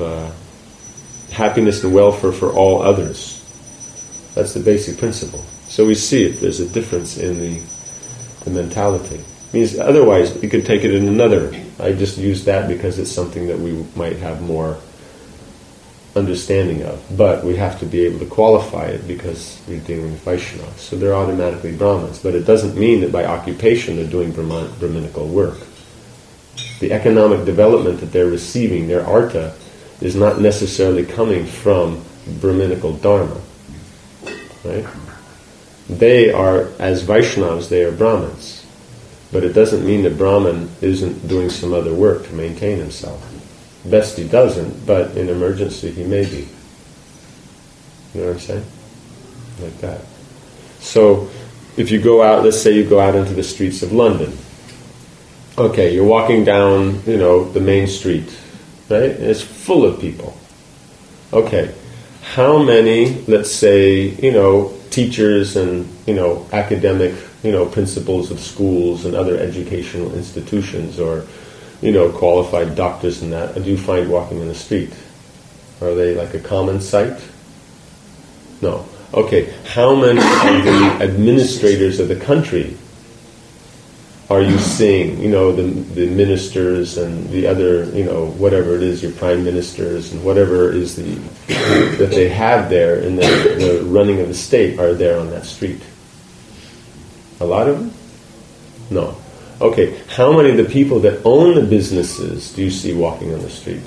happiness and welfare for all others. That's the basic principle. So we see it. There's a difference in the mentality. Means otherwise you could take it in another. I just use that because it's something that we might have more understanding of. But we have to be able to qualify it because we're dealing with Vaishnavas. So they're automatically Brahmins. But it doesn't mean that by occupation they're doing Brahminical work. The economic development that they're receiving, their artha, is not necessarily coming from Brahminical dharma. Right? They are, as Vaishnavas, they are Brahmins. But it doesn't mean that Brahman isn't doing some other work to maintain himself. Best he doesn't, but in emergency he may be. You know what I'm saying? like that. So if you go out, let's say you go out into the streets of London. Okay, you're walking down, the main street, right? And it's full of people. Okay, how many, let's say, teachers and, academic, principals of schools and other educational institutions, or, qualified doctors and that, do you find walking in the street? Are they like a common sight? No. Okay, how many of the administrators of the country are you seeing? The ministers and the other, whatever it is, your prime ministers and whatever is that they have there in the running of the state are there on that street? A lot of them? No. Okay, how many of the people that own the businesses do you see walking on the street?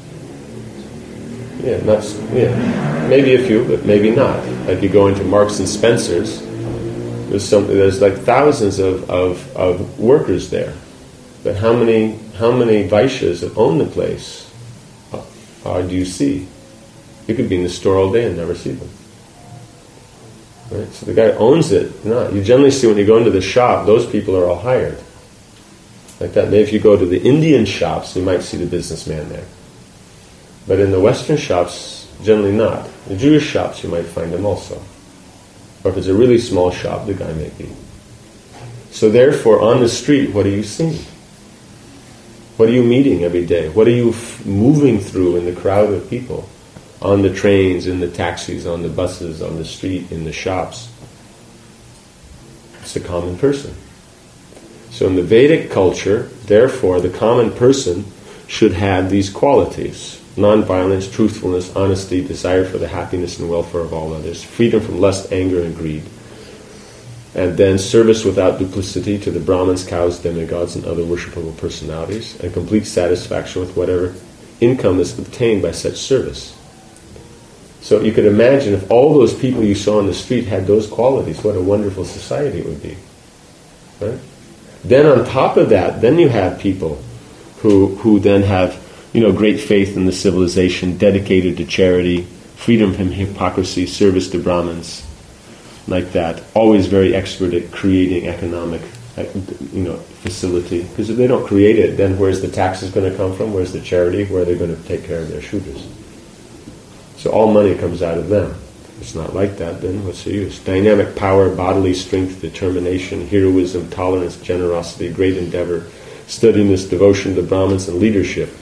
Maybe a few, but maybe not. Like you go into Marks and Spencer's, there's like thousands of workers there, but how many Vaishyas that own the place do you see? You could be in the store all day and never see them. Right? So the guy owns it. No, you generally see when you go into the shop, those people are all hired. Like that. Maybe if you go to the Indian shops, you might see the businessman there. But in the Western shops, generally not. The Jewish shops, you might find them also. Or if it's a really small shop, the guy may be. So therefore, on the street, what are you seeing? What are you meeting every day? What are you moving through in the crowd of people? On the trains, in the taxis, on the buses, on the street, in the shops. It's the common person. So in the Vedic culture, therefore, the common person should have these qualities. Non-violence, truthfulness, honesty, desire for the happiness and welfare of all others, freedom from lust, anger, and greed. And then service without duplicity to the Brahmins, cows, demigods, and other worshipable personalities, and complete satisfaction with whatever income is obtained by such service. So you could imagine if all those people you saw on the street had those qualities, what a wonderful society it would be. Right? Then on top of that, then you have people who then have great faith in the civilization, dedicated to charity, freedom from hypocrisy, service to Brahmins, like that. Always very expert at creating economic, facility. Because if they don't create it, then where's the taxes going to come from? Where's the charity? Where are they going to take care of their Shudras? So all money comes out of them. If it's not like that, then what's the use? Dynamic power, bodily strength, determination, heroism, tolerance, generosity, great endeavor, steadiness, devotion to Brahmins, and leadership.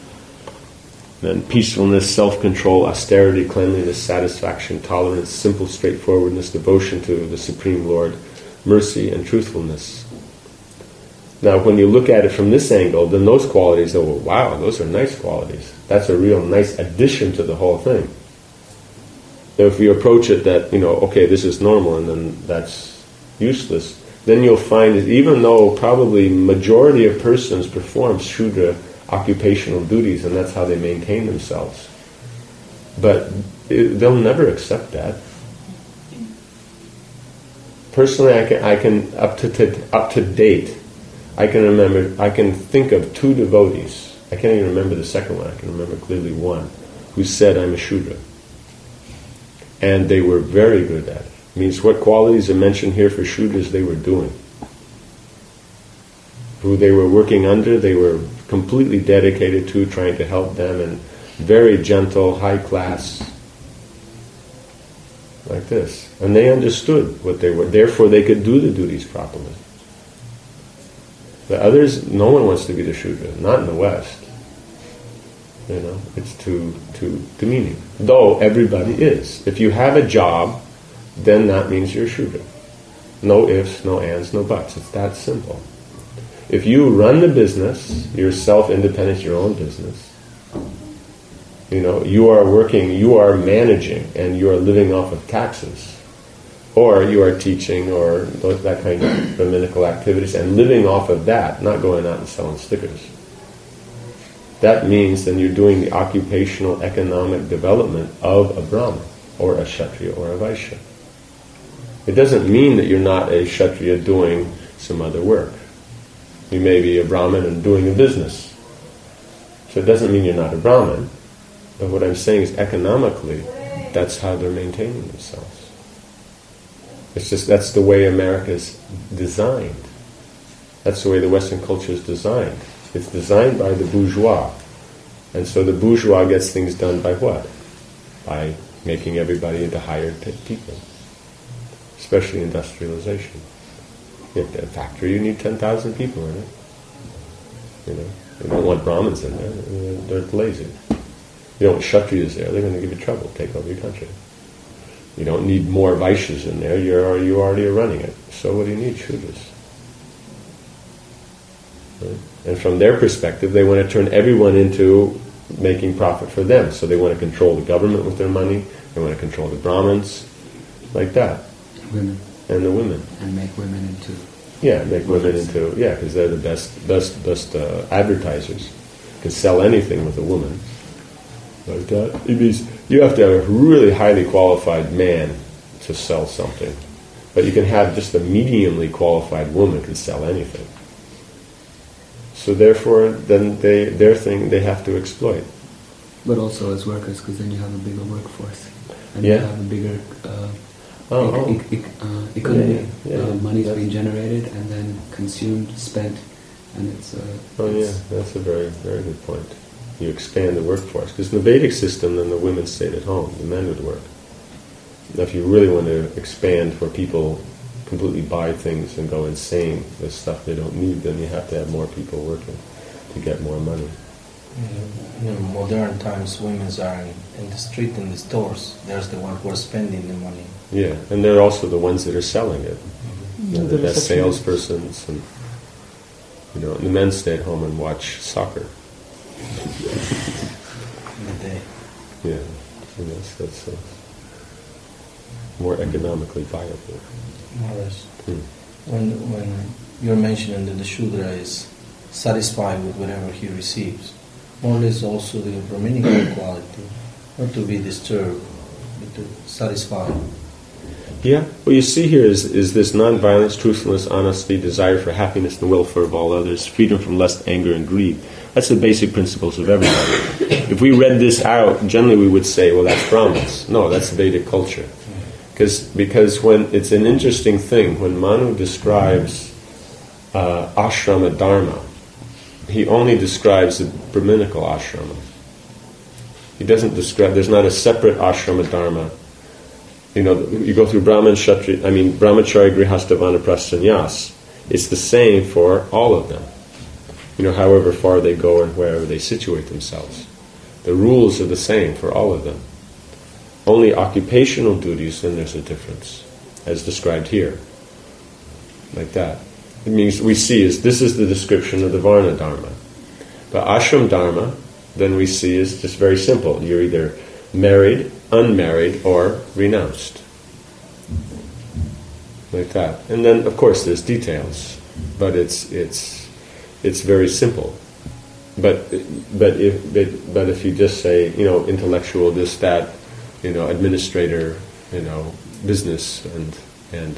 Then peacefulness, self-control, austerity, cleanliness, satisfaction, tolerance, simple straightforwardness, devotion to the Supreme Lord, mercy, and truthfulness. Now, when you look at it from this angle, then those qualities, wow, those are nice qualities. That's a real nice addition to the whole thing. Now, if you approach it that, okay, this is normal, and then that's useless, then you'll find that even though probably majority of persons perform Shudra occupational duties, and that's how they maintain themselves. But they'll never accept that. Personally, I can up to date, I can think of 2 devotees. I can't even remember the second one. I can remember clearly one who said, "I'm a Shudra," and they were very good at it. It means what qualities are mentioned here for Shudras they were doing. Who they were working under, they were completely dedicated to, trying to help them, and very gentle, high class, like this. And they understood what they were, therefore they could do the duties properly. The others, no one wants to be the Shudra, not in the West. It's too demeaning. Though everybody is. If you have a job, then that means you're a Shudra. No ifs, no ands, no buts. It's that simple. If you run the business, you're self-independent, your own business, you are working, you are managing, and you are living off of taxes. Or you are teaching, or that kind of Brahminical activities, and living off of that, not going out and selling stickers. That means then you're doing the occupational economic development of a Brahmin, or a Kshatriya, or a Vaishya. It doesn't mean that you're not a Kshatriya doing some other work. You may be a Brahmin and doing a business. So it doesn't mean you're not a Brahmin. But what I'm saying is economically, that's how they're maintaining themselves. It's just that's the way America's designed. That's the way the Western culture is designed. It's designed by the bourgeois. And so the bourgeois gets things done by what? By making everybody into hired people. Especially industrialization. You have a factory, you need 10,000 people in it. You know, you don't want Brahmins in there, they're lazy. You don't want Kshatriyas there, they're going to give you trouble, take over your country. You don't need more Vaishyas in there, you already are running it. So what do you need? Shudras. Right? And from their perspective, they want to turn everyone into making profit for them. So they want to control the government with their money, they want to control the Brahmins, like that. Women. And the women. And make women into... Yeah, make women into... Yeah, because they're the best advertisers. Can sell anything with a woman. Like that. It means you have to have a really highly qualified man to sell something. But you can have just a mediumly qualified woman can sell anything. So therefore, then their thing they have to exploit. But also as workers, because then you have a bigger workforce. And Yeah. you have a bigger economy. Money's That's- being generated and then consumed, spent, and it's... That's a very, very good point. You expand the workforce. Because in the Vedic system, then the women stayed at home, the men would work. Now, if you really want to expand where people completely buy things and go insane with stuff they don't need, then you have to have more people working to get more money. In modern times, women are in the street, in the stores. There's the one who are spending the money. Yeah, and they're also the ones that are selling it. They're the best salespersons, and the men stay at home and watch soccer. In the day. Yeah, that's more economically viable. More or less. When you're mentioning that the Shudra is satisfied with whatever he receives, more or less also the Brahminical quality, not to be disturbed, but to satisfy. Yeah, what you see here is this non-violence, truthfulness, honesty, desire for happiness and the welfare of all others, freedom from lust, anger, and greed. That's the basic principles of everybody. If we read this out, generally we would say, well, that's Brahmins. No, that's Vedic culture. Because when it's an interesting thing, when Manu describes ashrama dharma, he only describes the Brahminical ashrama. He doesn't describe, there's not a separate ashrama dharma. You go through brahmacharya, grihastha, vanaprastha, sannyas. It's the same for all of them. However far they go and wherever they situate themselves. The rules are the same for all of them. Only occupational duties, then there's a difference, as described here. Like that. It means we see this is the description of the Varna Dharma. But Ashram Dharma, then we see is just very simple. You're either married, unmarried, or renounced. Like that. And then, of course, there's details, but it's very simple. But if you just say, intellectual, this, that, administrator, business, and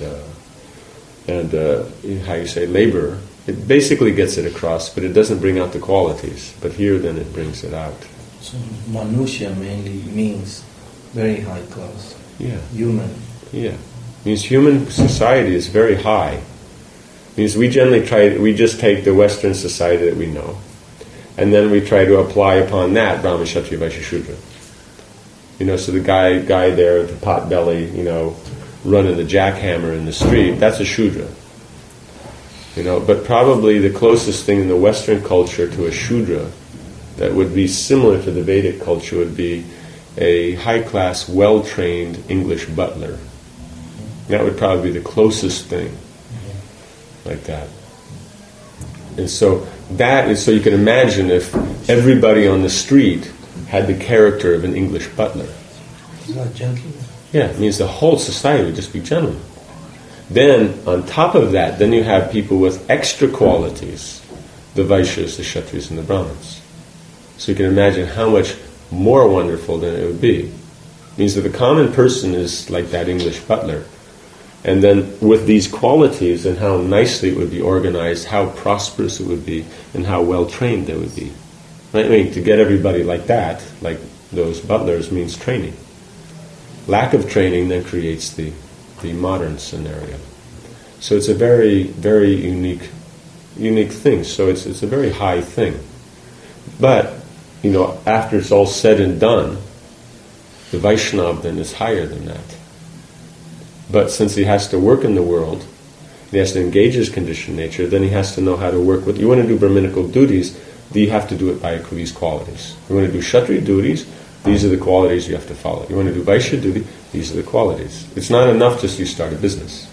how you say labor, it basically gets it across, but it doesn't bring out the qualities. But here, then, it brings it out. So Manusya mainly means very high class. Yeah. Human. Yeah. Means human society is very high. Means we generally we just take the Western society that we know, and then we try to apply upon that Brahma, Kshatriya, Vaishya, Shudra. So the guy there with the pot belly, running the jackhammer in the street, that's a Shudra. But probably the closest thing in the Western culture to a Shudra that would be similar to the Vedic culture would be a high-class, well-trained English butler. That would probably be the closest thing, like that. And so you can imagine if everybody on the street had the character of an English butler. Is that gentleman? Yeah, it means the whole society would just be gentlemen. Then, on top of that, then you have people with extra qualities, the Vaishyas, the Kshatriyas, and the Brahmins. So you can imagine how much more wonderful than it would be. It means that the common person is like that English butler. And then with these qualities and how nicely it would be organized, how prosperous it would be, and how well trained they would be. Right? To get everybody like that, like those butlers, means training. Lack of training then creates the the modern scenario. So it's a very, very unique thing. So it's a very high thing. But, after it's all said and done, the Vaishnava then is higher than that. But since he has to work in the world, he has to engage his conditioned nature, then he has to know how to work with... You want to do Brahminical duties, you have to do it by these qualities. You want to do Kshatriya duties, these are the qualities you have to follow. You want to do Vaishya duty, these are the qualities. It's not enough just you start a business.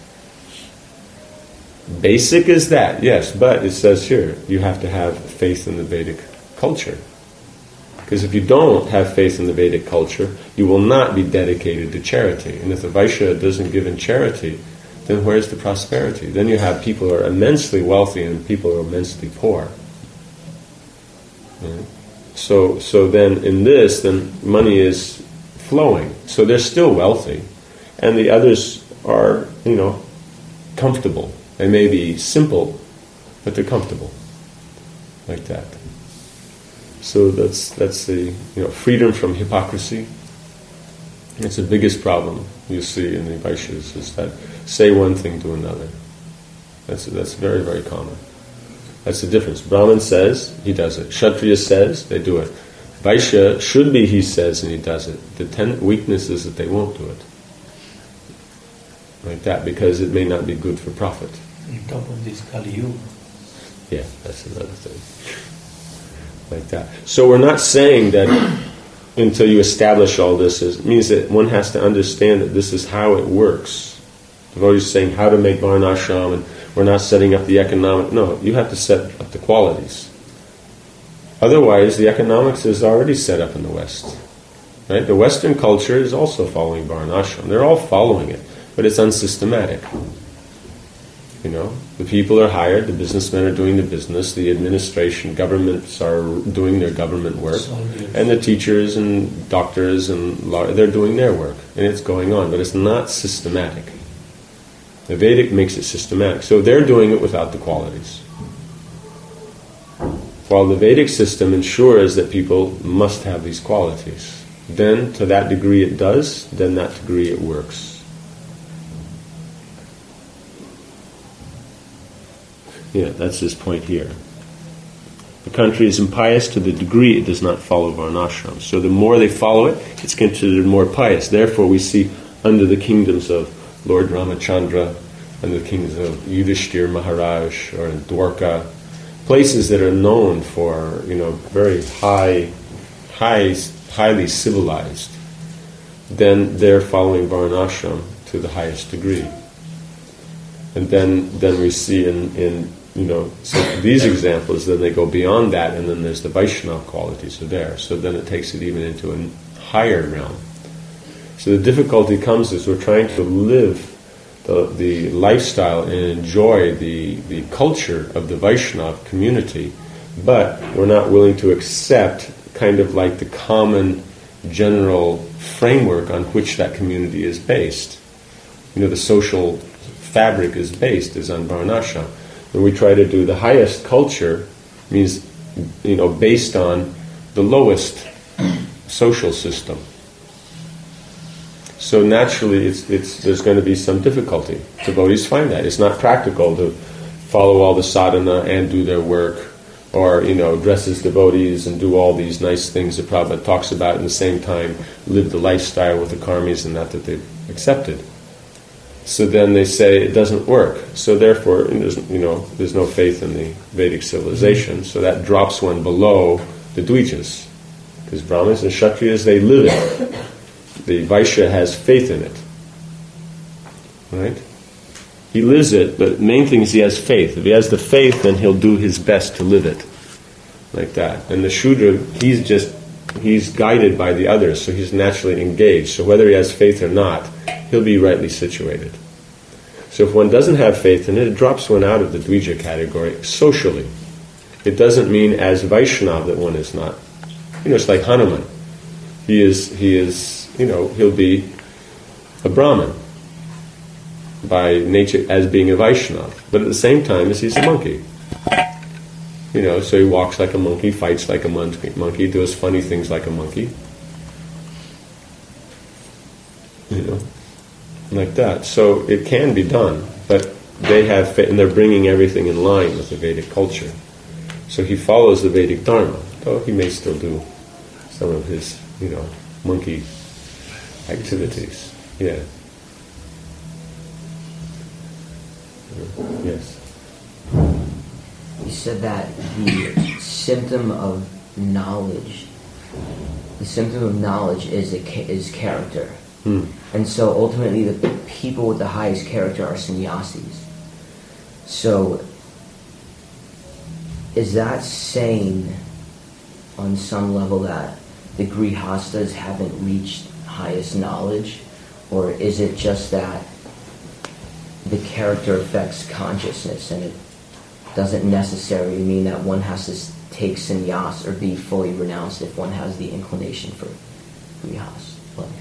Basic is that, yes, but it says here, you have to have faith in the Vedic culture. Because if you don't have faith in the Vedic culture, you will not be dedicated to charity. And if the Vaishya doesn't give in charity, then where's the prosperity? Then you have people who are immensely wealthy and people who are immensely poor. Right? So then in this, then money is flowing. So they're still wealthy. And the others are, comfortable. They may be simple, but they're comfortable. Like that. So that's the freedom from hypocrisy. It's the biggest problem you see in the Vaishyas, is that say one thing, do another. That's very, very common. That's the difference. Brahman says, he does it. Kshatriya says, they do it. Vaishya should be he says and he does it. The 10 weaknesses that they won't do it. Like that, because it may not be good for profit. On top of this Kali Yuga. Yeah, that's another thing. Like that. So we're not saying that until you establish all this, it means that one has to understand that this is how it works. Devotees saying how to make varnashram, and we're not setting up the economic. No, you have to set up the qualities. Otherwise, the economics is already set up in the West. Right? The Western culture is also following varnashram. They're all following it, but it's unsystematic. The people are hired, the businessmen are doing the business, the administration, governments are doing their government work, and the teachers and doctors and they're doing their work, and it's going on, but it's not systematic. The Vedic makes it systematic, so they're doing it without the qualities. While the Vedic system ensures that people must have these qualities, then to that degree it does, then that degree it works. Yeah, that's his point here. The country is impious to the degree it does not follow varnashram. So the more they follow it, it's considered more pious. Therefore we see under the kingdoms of Lord Ramachandra, under the kingdoms of Yudhishthir Maharaj, or in Dwarka, places that are known for, very highly civilized, then they're following varnashram to the highest degree. And then we see in so these examples, then they go beyond that, and then there's the Vaishnava qualities are there. So then it takes it even into a higher realm. So the difficulty comes as we're trying to live the lifestyle and enjoy the culture of the Vaishnava community, but we're not willing to accept kind of like the common general framework on which that community is based. The social fabric is on varnashram. When we try to do the highest culture, means based on the lowest social system. So naturally, there's going to be some difficulty. Devotees find that it's not practical to follow all the sadhana and do their work, or dress as devotees and do all these nice things that Prabhupada talks about, and at the same time live the lifestyle with the karmis and that they've accepted. So then they say it doesn't work. So therefore, there's no faith in the Vedic civilization. So that drops one below the Dvijas, because Brahmanas and Kshatriyas, they live it. The Vaishya has faith in it, right? He lives it, but the main thing is he has faith. If he has the faith, then he'll do his best to live it, like that. And the Shudra, he's guided by the others, so he's naturally engaged. So whether he has faith or not, he'll be rightly situated. So if one doesn't have faith in it, it drops one out of the Dvija category socially. It doesn't mean as Vaishnava that one is not. It's like Hanuman. He is. He'll be a Brahmin by nature as being a Vaishnava, but at the same time as he's a monkey. So he walks like a monkey, fights like a monkey, does funny things like a monkey. like that. So it can be done, but they have, and they're bringing everything in line with the Vedic culture. So he follows the Vedic Dharma, though he may still do some of his, monkey activities. Yeah. Yes. You said that the symptom of knowledge is character. And so ultimately the people with the highest character are sannyasis. So is that saying on some level that the grihastas haven't reached highest knowledge? Or is it just that the character affects consciousness and it doesn't necessarily mean that one has to take sannyas or be fully renounced if one has the inclination for grihas?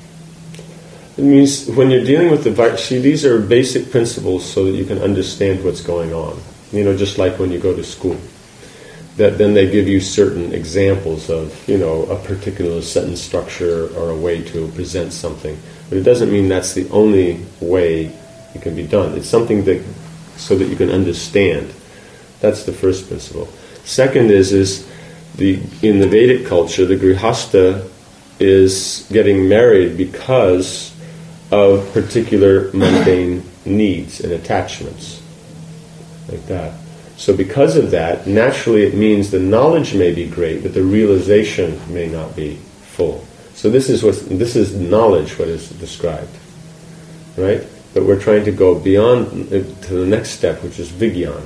It means when you're dealing with these are basic principles so that you can understand what's going on. Just like when you go to school. That then they give you certain examples of, a particular sentence structure or a way to present something. But it doesn't mean that's the only way it can be done. It's something so that you can understand. That's the first principle. Second is in the Vedic culture, the grihasta is getting married because of particular mundane needs and attachments, like that. So because of that, naturally it means the knowledge may be great, but the realization may not be full. So this is knowledge, what is described, right? But we're trying to go beyond to the next step, which is Vigyan,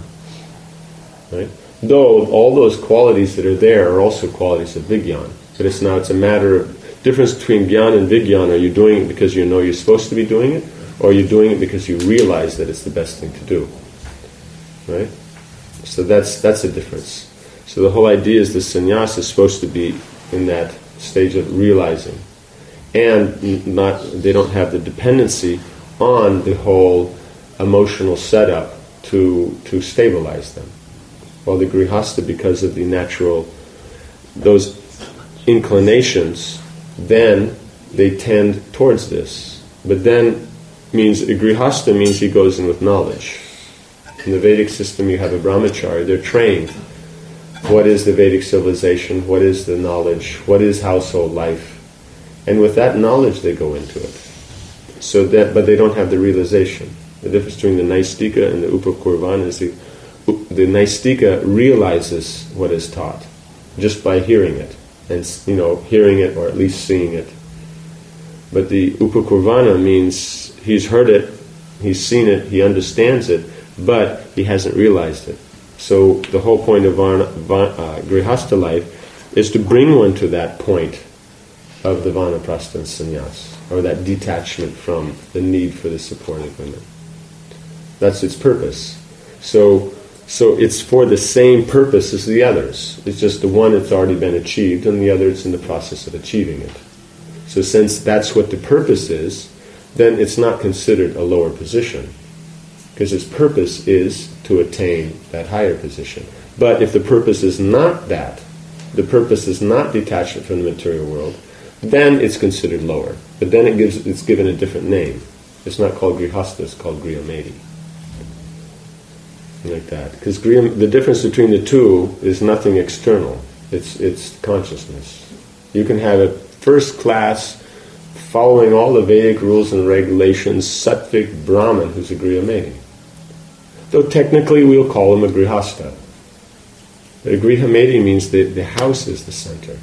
right? Though all those qualities that are there are also qualities of Vigyan, but it's a matter of difference between Gyan and Vigyan. Are you doing it because you know you're supposed to be doing it, or are you doing it because you realize that it's the best thing to do, right? So that's a difference. So the whole idea is the sannyas is supposed to be in that stage of realizing, and they don't have the dependency on the whole emotional setup to stabilize them. While the grihasta, because of the natural those inclinations, then they tend towards this. But then means a grihasta means he goes in with knowledge. In the Vedic system you have a brahmachari, they're trained. What is the Vedic civilization? What is the knowledge? What is household life? And with that knowledge they go into it. But they don't have the realization. The difference between the Naistika and the Upakurvana is the Naistika realizes what is taught just by hearing it. And hearing it or at least seeing it. But the Upakurvana means he's heard it, he's seen it, he understands it, but he hasn't realized it. So the whole point of grihasta life is to bring one to that point of the vanaprastha and sannyas, or that detachment from the need for the support of women. That's its purpose. So it's for the same purpose as the others. It's just the one that's already been achieved, and the other it's in the process of achieving it. So since that's what the purpose is, then it's not considered a lower position, because its purpose is to attain that higher position. But if the purpose is not that, the purpose is not detachment from the material world, then it's considered lower. But then it's given a different name. It's not called grihasta, it's called griyameti. Like that. Because the difference between the two is nothing external. It's consciousness. You can have a first class, following all the Vedic rules and regulations, sattvic Brahmin who's a griyameti. Though technically we'll call him a grihasta. But a griyameti means that the house is the center.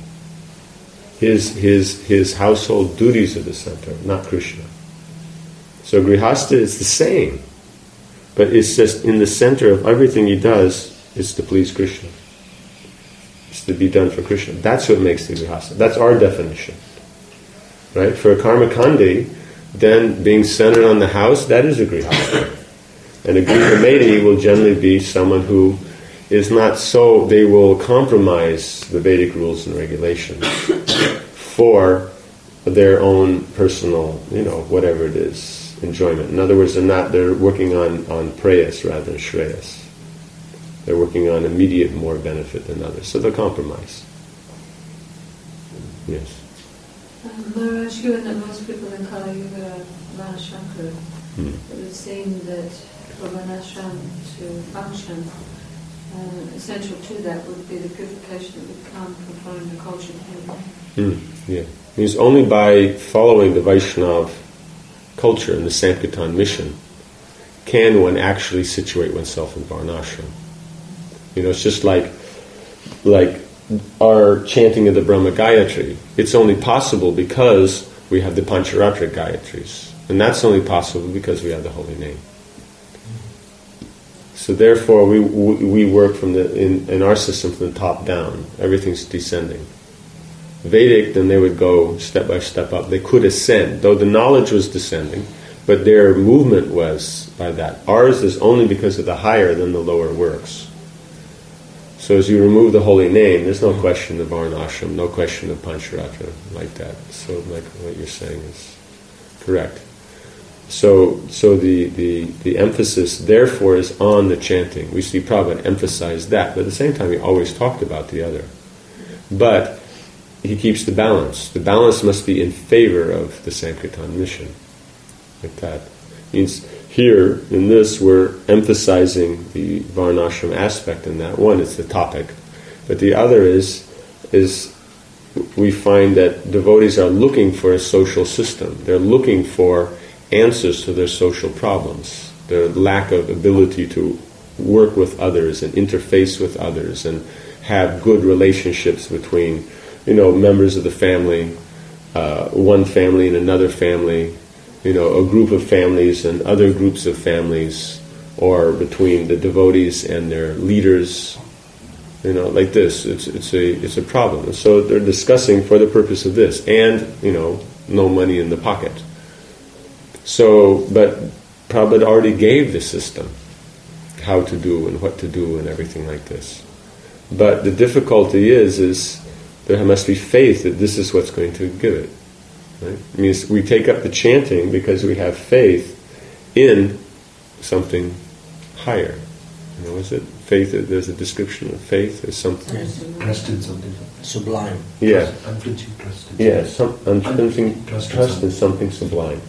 His household duties are the center, not Krishna. So grihasta is the same. But it's just in the center of everything he does is to please Krishna. It's to be done for Krishna. That's what makes the grihasta. That's our definition. Right? For a karmakandi, then being centered on the house, that is a grihasta. And a griyameti will generally be someone who is not so, they will compromise the Vedic rules and regulations for their own personal, whatever it is, enjoyment. In other words, they're working on prayas rather than shreyas. They're working on immediate more benefit than others. So they'll compromise. Yes. Maharaj, given that most people in Kali Yuga are Varnashankara, it would seem that for Varnashram to function, essential to that would be the purification that would come from following the culture of heaven. Yeah. It means only by following the Vaishnava culture and the Sankirtan mission can one actually situate oneself in Varnashram. It's just like our chanting of the Brahma Gayatri. It's only possible because we have the Pancharatra Gayatris. And that's only possible because we have the holy name. So therefore we work from in our system from the top down. Everything's descending. Vedic, then they would go step by step up. They could ascend, though the knowledge was descending, but their movement was by that. Ours is only because of the higher than the lower works. So as you remove the holy name, there's no question of Varnashram, no question of Pancharatra like that. So like what you're saying is correct. So the emphasis therefore is on the chanting. We see Prabhupada emphasize that, but at the same time he always talked about the other. But he keeps the balance. The balance must be in favor of the Sankirtan mission. Like that. Means here, in this, we're emphasizing the Varnashram aspect in that. One, it's the topic. But the other is we find that devotees are looking for a social system. They're looking for answers to their social problems. Their lack of ability to work with others and interface with others and have good relationships between members of the family, one family and another family, a group of families and other groups of families, or between the devotees and their leaders, like this. It's a problem. And so they're discussing for the purpose of this, and no money in the pocket. So, but Prabhupada already gave the system, how to do and what to do and everything like this. But the difficulty is there must be faith that this is what's going to give it. Right? It means we take up the chanting because we have faith in something higher. Is it? Faith, there's a description of faith as something... Trust in something. Sublime. Yeah. Unflinching trust. Unflinching trust in something sublime.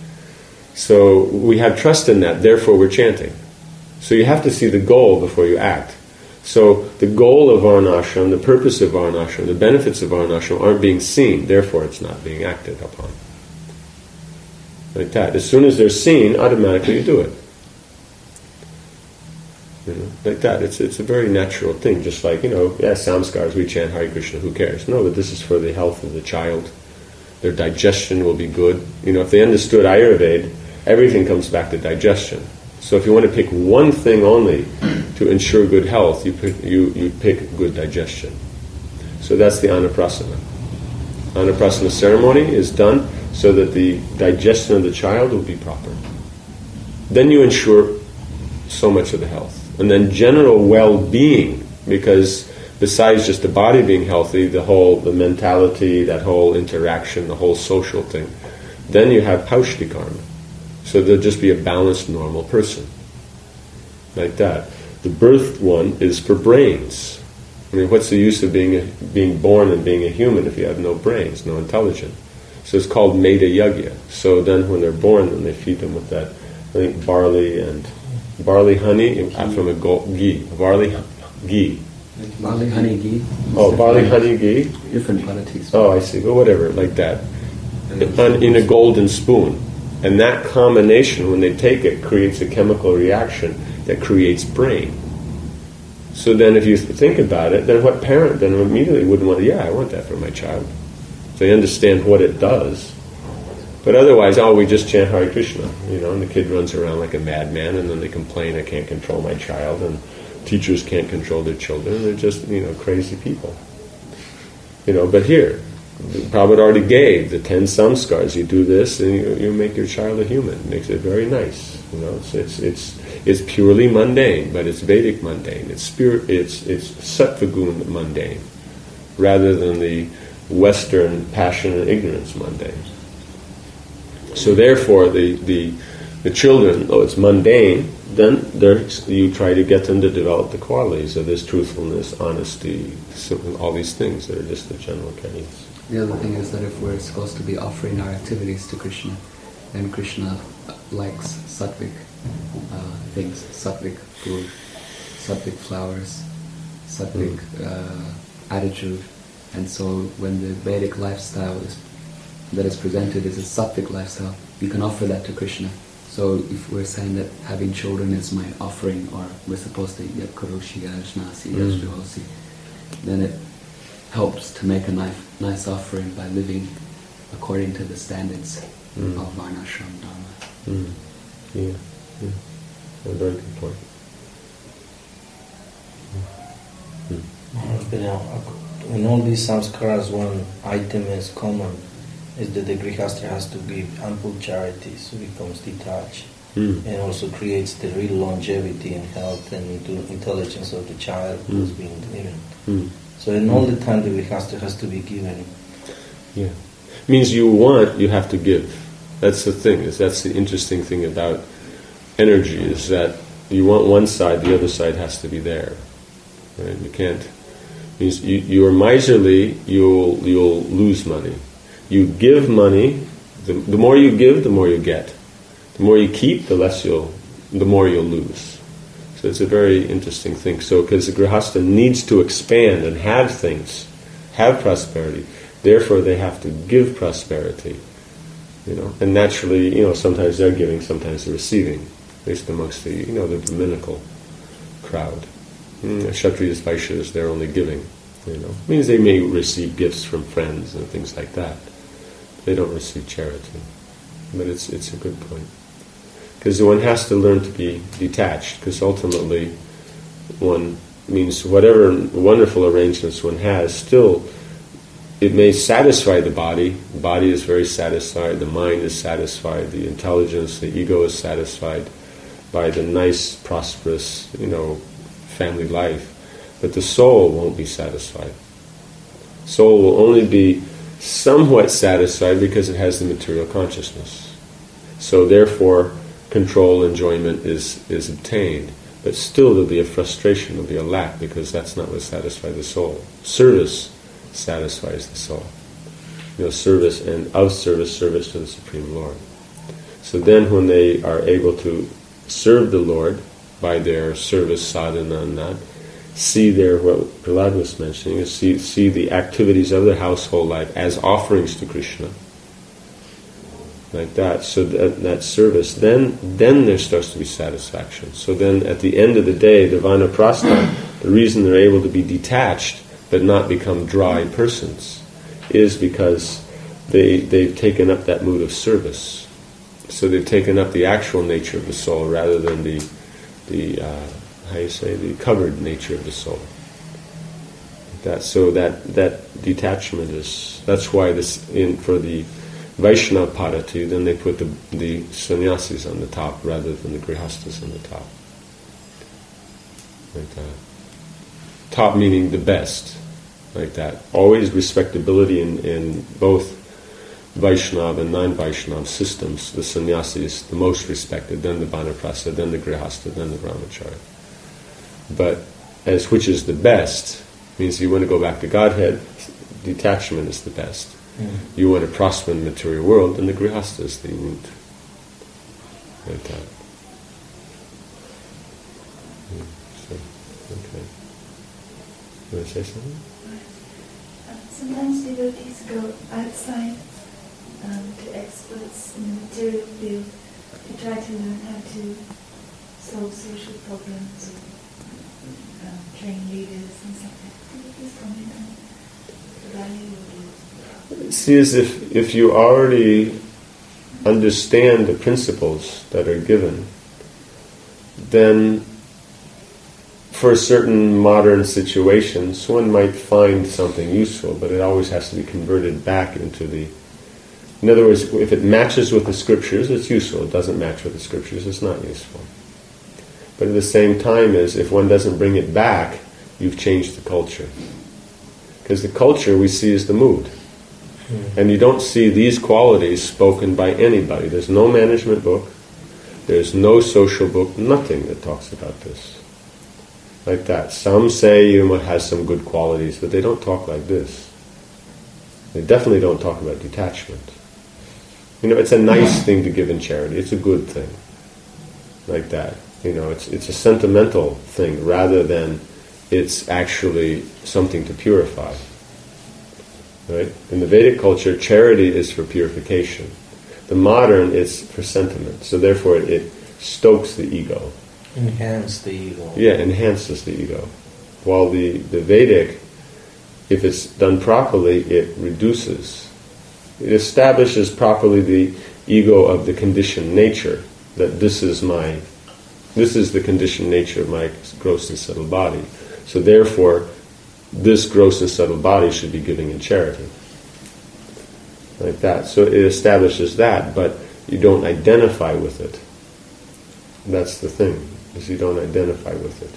So we have trust in that, therefore we're chanting. So you have to see the goal before you act. So the goal of Varnashram, the purpose of Varnashram, the benefits of Varnashram aren't being seen, therefore it's not being acted upon. Like that. As soon as they're seen, automatically you do it. Like that. It's a very natural thing. Just like, samskars, we chant Hare Krishna, who cares? No, but this is for the health of the child. Their digestion will be good. If they understood Ayurveda, everything comes back to digestion. So if you want to pick one thing only to ensure good health, you pick good digestion. So that's the Annaprasana. Annaprasana ceremony is done so that the digestion of the child will be proper. Then you ensure so much of the health. And then general well-being, because besides just the body being healthy, the mentality, that whole interaction, the whole social thing, then you have paushtikarma. So there'll just be a balanced, normal person. Like that. The birth one is for brains. What's the use of being born and being a human if you have no brains, no intelligence? So it's called Meda Yagya. So then when they're born, then they feed them with that, I think, barley honey from a ghee. Barley ghee. Barley honey ghee. Oh, barley honey ghee? Different politics. Oh, I see. Well, whatever, like that. In a golden spoon. And that combination, when they take it, creates a chemical reaction that creates brain. So then if you think about it, then what parent then immediately wouldn't want, I want that for my child. So they understand what it does. But otherwise, we just chant Hare Krishna, and the kid runs around like a madman, and then they complain, I can't control my child, and teachers can't control their children. They're just, crazy people. But here, Prabhupada already gave the 10 samskars. You do this, and you make your child a human. It makes it very nice. It's purely mundane, but it's Vedic mundane. It's sattva-gun mundane, rather than the Western passion and ignorance mundane. So therefore, the children, though it's mundane, then you try to get them to develop the qualities of this truthfulness, honesty, all these things that are just the general qualities. the other thing is that if we're supposed to be offering our activities to Krishna, then Krishna likes sattvic things, sattvic food, sattvic flowers, sattvic attitude. And so when the Vedic lifestyle that is presented is a sattvic lifestyle, you can offer that to Krishna. So if we're saying that having children is my offering, or we're supposed to yat karoshi yajnasi yajjosi, then it helps to make a nice offering by living according to the standards of varnashram dharma. Yeah. A very good point. In all these samskaras, one item is common, is that the grihastha has to give ample charity, so becomes detached, and also creates the real longevity and health and intelligence of the child who's being given. So in all the time the grihastha has to be given. Yeah. Means you have to give. That's the thing, that's the interesting thing about energy, is that you want one side, the other side has to be there. Right? You can't. Means you are miserly, you'll lose money. You give money, the more you give, the more you get. The more you keep, the more you'll lose. So it's a very interesting thing. So because the grihastha needs to expand and have things, have prosperity, therefore they have to give prosperity. And naturally, sometimes they're giving, sometimes they're receiving, at least amongst the Brahminical crowd. Kshatriyas, Vaishyas, they're only giving. Means they may receive gifts from friends and things like that. They don't receive charity. But it's a good point. Because one has to learn to be detached, because ultimately one means whatever wonderful arrangements one has, still it may satisfy the body is very satisfied, the mind is satisfied, the intelligence, the ego is satisfied by the nice, prosperous, family life, but the soul won't be satisfied. Soul will only be somewhat satisfied because it has the material consciousness. So therefore, control, enjoyment is obtained, but still there'll be a frustration, there'll be a lack, because that's not what satisfies the soul. Service satisfies the soul. Service and of service to the Supreme Lord. So then when they are able to serve the Lord by their service sadhana and that, see what Prahlad was mentioning, is see the activities of their household life as offerings to Krishna. Like that. So that service, then there starts to be satisfaction. So then at the end of the day, the vanaprastha, the reason they're able to be detached but not become dry persons is because they've taken up that mood of service. So they've taken up the actual nature of the soul rather than the covered nature of the soul. So that detachment that's why for the Vaishnava Padati, then they put the sannyasis on the top rather than the grihasthas on the top. Like that. Top meaning the best. Like that. Always respectability in both Vaishnava and non-Vaishnava systems. The sannyasi is the most respected, then the vanaprastha, then the grihastha, then the brahmacharya. But which is the best, means you want to go back to Godhead, detachment is the best. You want to prosper in the material world, then the grihastha is the root. Like that. So, okay. You want to say something? Sometimes devotees go outside to experts in the material field to try to learn how to solve social problems or train leaders and stuff like that. Could you please comment on the value of this? See, as if you already understand the principles that are given, then for certain modern situations, one might find something useful, but it always has to be converted back into the... In other words, if it matches with the scriptures, it's useful. It doesn't match with the scriptures, it's not useful. But at the same time, if one doesn't bring it back, you've changed the culture. Because the culture we see is the mood. And you don't see these qualities spoken by anybody. There's no management book, there's no social book, nothing that talks about this. Like that. Some say you has some good qualities, but they don't talk like this. They definitely don't talk about detachment. It's a nice thing to give in charity. It's a good thing, like that. It's a sentimental thing rather than it's actually something to purify. Right? In the Vedic culture, charity is for purification. The modern is for sentiment. So therefore it stokes the ego. Enhance the ego. Yeah, enhances the ego. While the Vedic, if it's done properly, it reduces. It establishes properly the ego of the conditioned nature, that this is the conditioned nature of my gross and subtle body. So therefore, this gross and subtle body should be giving in charity. Like that. So it establishes that, but you don't identify with it. That's the thing, is you don't identify with it.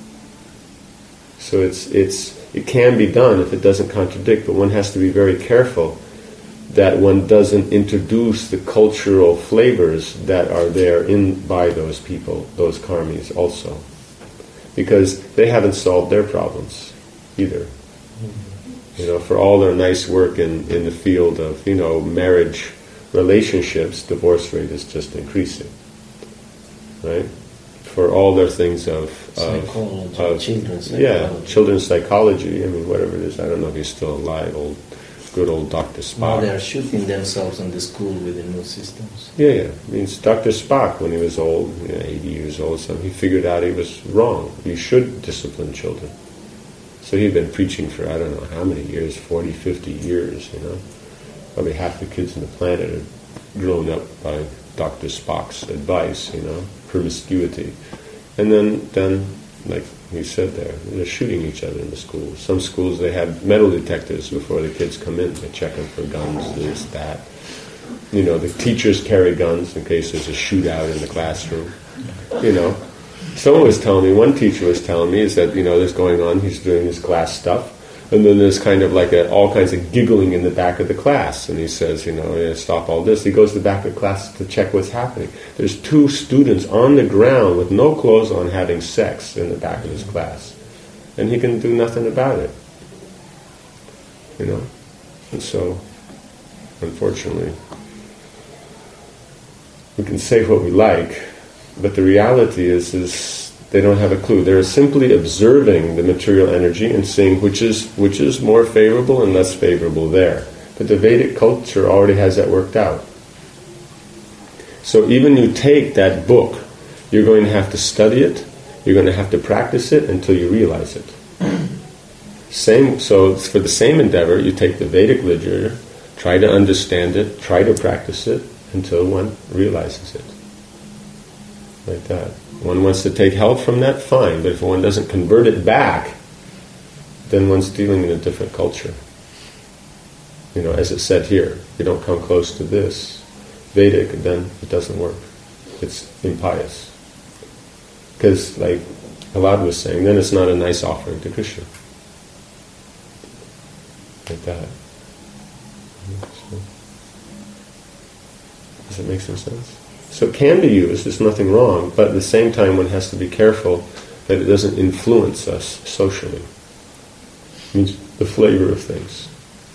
So it can be done if it doesn't contradict, but one has to be very careful that one doesn't introduce the cultural flavors that are there by those people, those karmis also. Because they haven't solved their problems either. For all their nice work in the field of, marriage relationships, divorce rate is just increasing. Right? For all their things of children's psychology. Yeah, children's psychology, whatever it is. I don't know if he's still alive, good old Dr. Spock. Now they are shooting themselves in the school with the new systems. Yeah. Dr. Spock, when he was old, 80 years old, he figured out he was wrong. You should discipline children. So he'd been preaching for I don't know how many years, 40, 50 years, Probably half the kids on the planet are grown up by Dr. Spock's advice, promiscuity. And then, like he said there, they're shooting each other in the schools. Some schools, they have metal detectors before the kids come in. They check them for guns, this, that. The teachers carry guns in case there's a shootout in the classroom. Someone was telling me, one teacher was telling me, is that, this going on, he's doing his class stuff, and then there's kind of like all kinds of giggling in the back of the class, and he says, stop all this. He goes to the back of the class to check what's happening. There's 2 students on the ground with no clothes on having sex in the back of his class, and he can do nothing about it. And so, unfortunately, we can say what we like, but the reality is they don't have a clue. They're simply observing the material energy and seeing which is more favorable and less favorable there. But the Vedic culture already has that worked out. So even you take that book, you're going to have to study it, you're going to have to practice it until you realize it. So for the same endeavor, you take the Vedic literature, try to understand it, try to practice it until one realizes it. Like that. One wants to take help from that, fine, but if one doesn't convert it back, then one's dealing in a different culture. As it said here, you don't come close to this Vedic, then it doesn't work. It's impious. Because, like Alad was saying, then it's not a nice offering to Krishna. Like that. Does it make some sense? So it can be used, there's nothing wrong, but at the same time one has to be careful that it doesn't influence us socially. It means the flavor of things.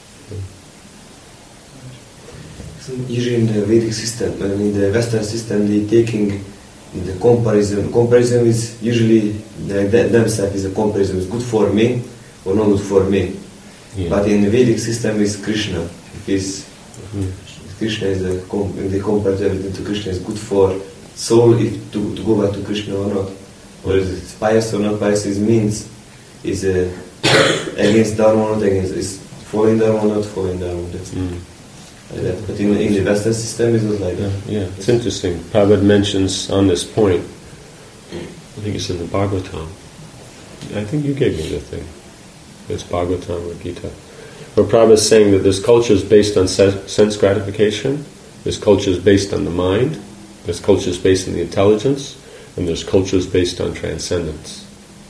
So usually in the Vedic system, and in the Western system, they taking the comparison. Comparison is usually themselves is a comparison. It's good for me or not good for me. Yeah. But in the Vedic system, is Krishna. Krishna is they compare everything to Krishna is good for soul if to go back to Krishna or not. Or is it pious or not pious is against Dharma or not against, is following Dharma or not following Dharma. That's like that. But in the Western system it's not like that. Yeah, it's interesting. Prabhupada mentions on this point, I think it's in the Bhagavatam. I think you gave me the thing. It's Bhagavatam or Gita. Where Prabhupada is saying that there's cultures based on sense gratification, there's cultures based on the mind, there's cultures based on the intelligence, and there's cultures based on transcendence.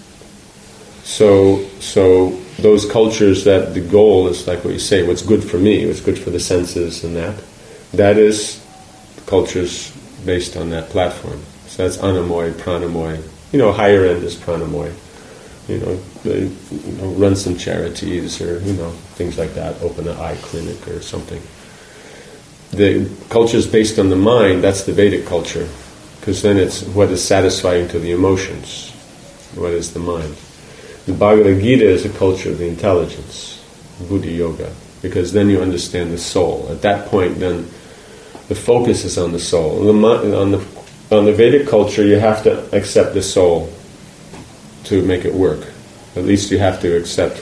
So those cultures that the goal is like what you say, what's good for me, what's good for the senses and that is cultures based on that platform. So that's anamoy, pranamoy. Higher end is pranamoy. they run some charities or things like that, open an eye clinic or something. The culture is based on the mind. That's the Vedic culture, because then it's what is satisfying to the emotions. What is the mind? The Bhagavad Gita is a culture of the intelligence, Buddhi Yoga, because then you understand the soul. At that point, then the focus is on the soul. On the Vedic culture, you have to accept the soul to make it work. At least you have to accept,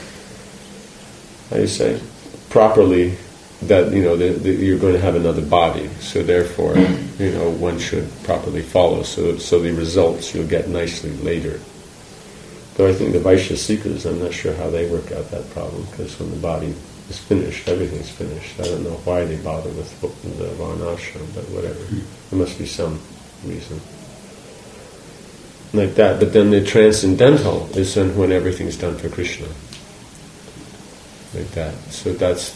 properly that you're going to have another body. So therefore, one should properly follow. So the results you'll get nicely later. Though I think the Vaishya-Seekers, I'm not sure how they work out that problem, because when the body is finished, everything's finished. I don't know why they bother with the Varnashram, but whatever. There must be some reason. Like that. But then the transcendental is when everything's done for Krishna. Like that. So that's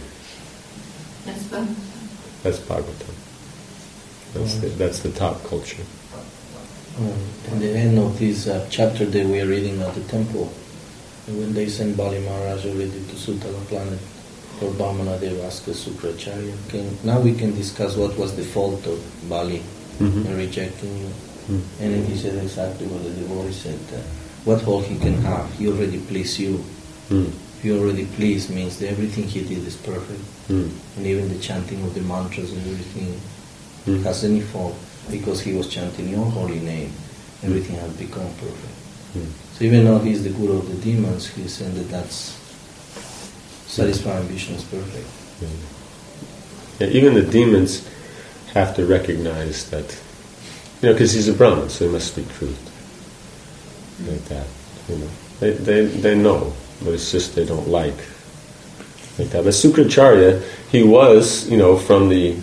Bhagavatam. That's the top culture. In the end of this chapter that we are reading at the temple, when they sent Bali Maharaj already to Sutala planet for Bhamana Devaska Sukracharya, now we can discuss what was the fault of Bali in rejecting you. And then he said exactly what the devotee said. What fault he can have? He already pleased you. If you already pleased means that everything he did is perfect. And even the chanting of the mantras and everything has any fault. Because he was chanting your holy name, everything has become perfect. So even though he is the guru of the demons, he is saying that's satisfying Vishnu is perfect. Yeah, even the demons have to recognize that, because he's a Brahmin, so he must speak truth. Like that, They know, but it's just they don't like that. But Sukracharya, he was, from the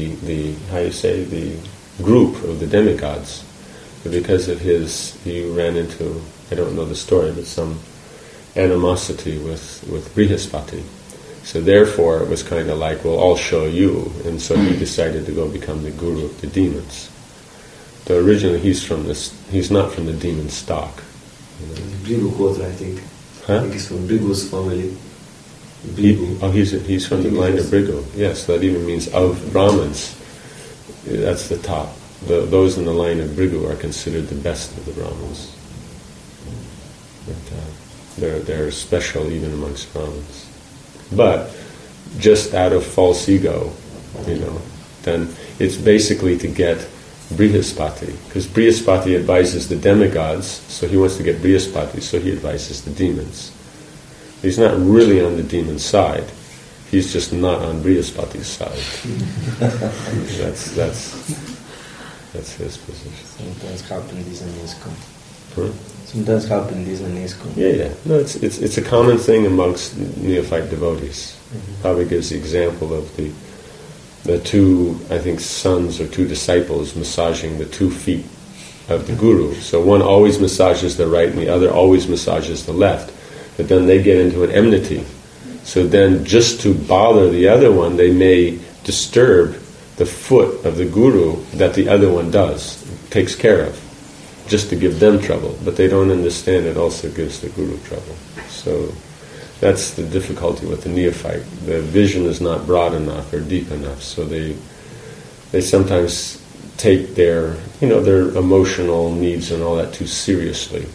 group of the demigods, but because of he ran into, I don't know the story, but some animosity with Brihaspati. So therefore it was kind of like, well, I'll show you, and so he decided to go become the guru of the demons. Though originally he's not from the demon stock. Brigu Gotra, I think. Huh? I think he's from Brigu's family. He's from the line of Brigu. Yes, that even means of Brahmins. That's the top. Those in the line of Brigu are considered the best of the Brahmins. But, they're special even amongst Brahmins. But just out of false ego, then it's basically to get Brihaspati, because Brihaspati advises the demigods, so he wants to get Brihaspati, so he advises the demons. He's not really on the demon side. He's just not on Brihaspati's side. That's his position. Sometimes happen this in ISKCON. Huh? Sometimes happen this in ISKCON. Yeah. No, it's a common thing amongst neophyte devotees. Prabhupada gives the example of the two, I think, sons or two disciples massaging the 2 feet of the guru. So one always massages the right and the other always massages the left. But then they get into an enmity. So then just to bother the other one, they may disturb the foot of the guru that the other one takes care of, just to give them trouble. But they don't understand it also gives the guru trouble. So that's the difficulty with the neophyte. The vision is not broad enough or deep enough, so they sometimes take their emotional needs and all that too seriously.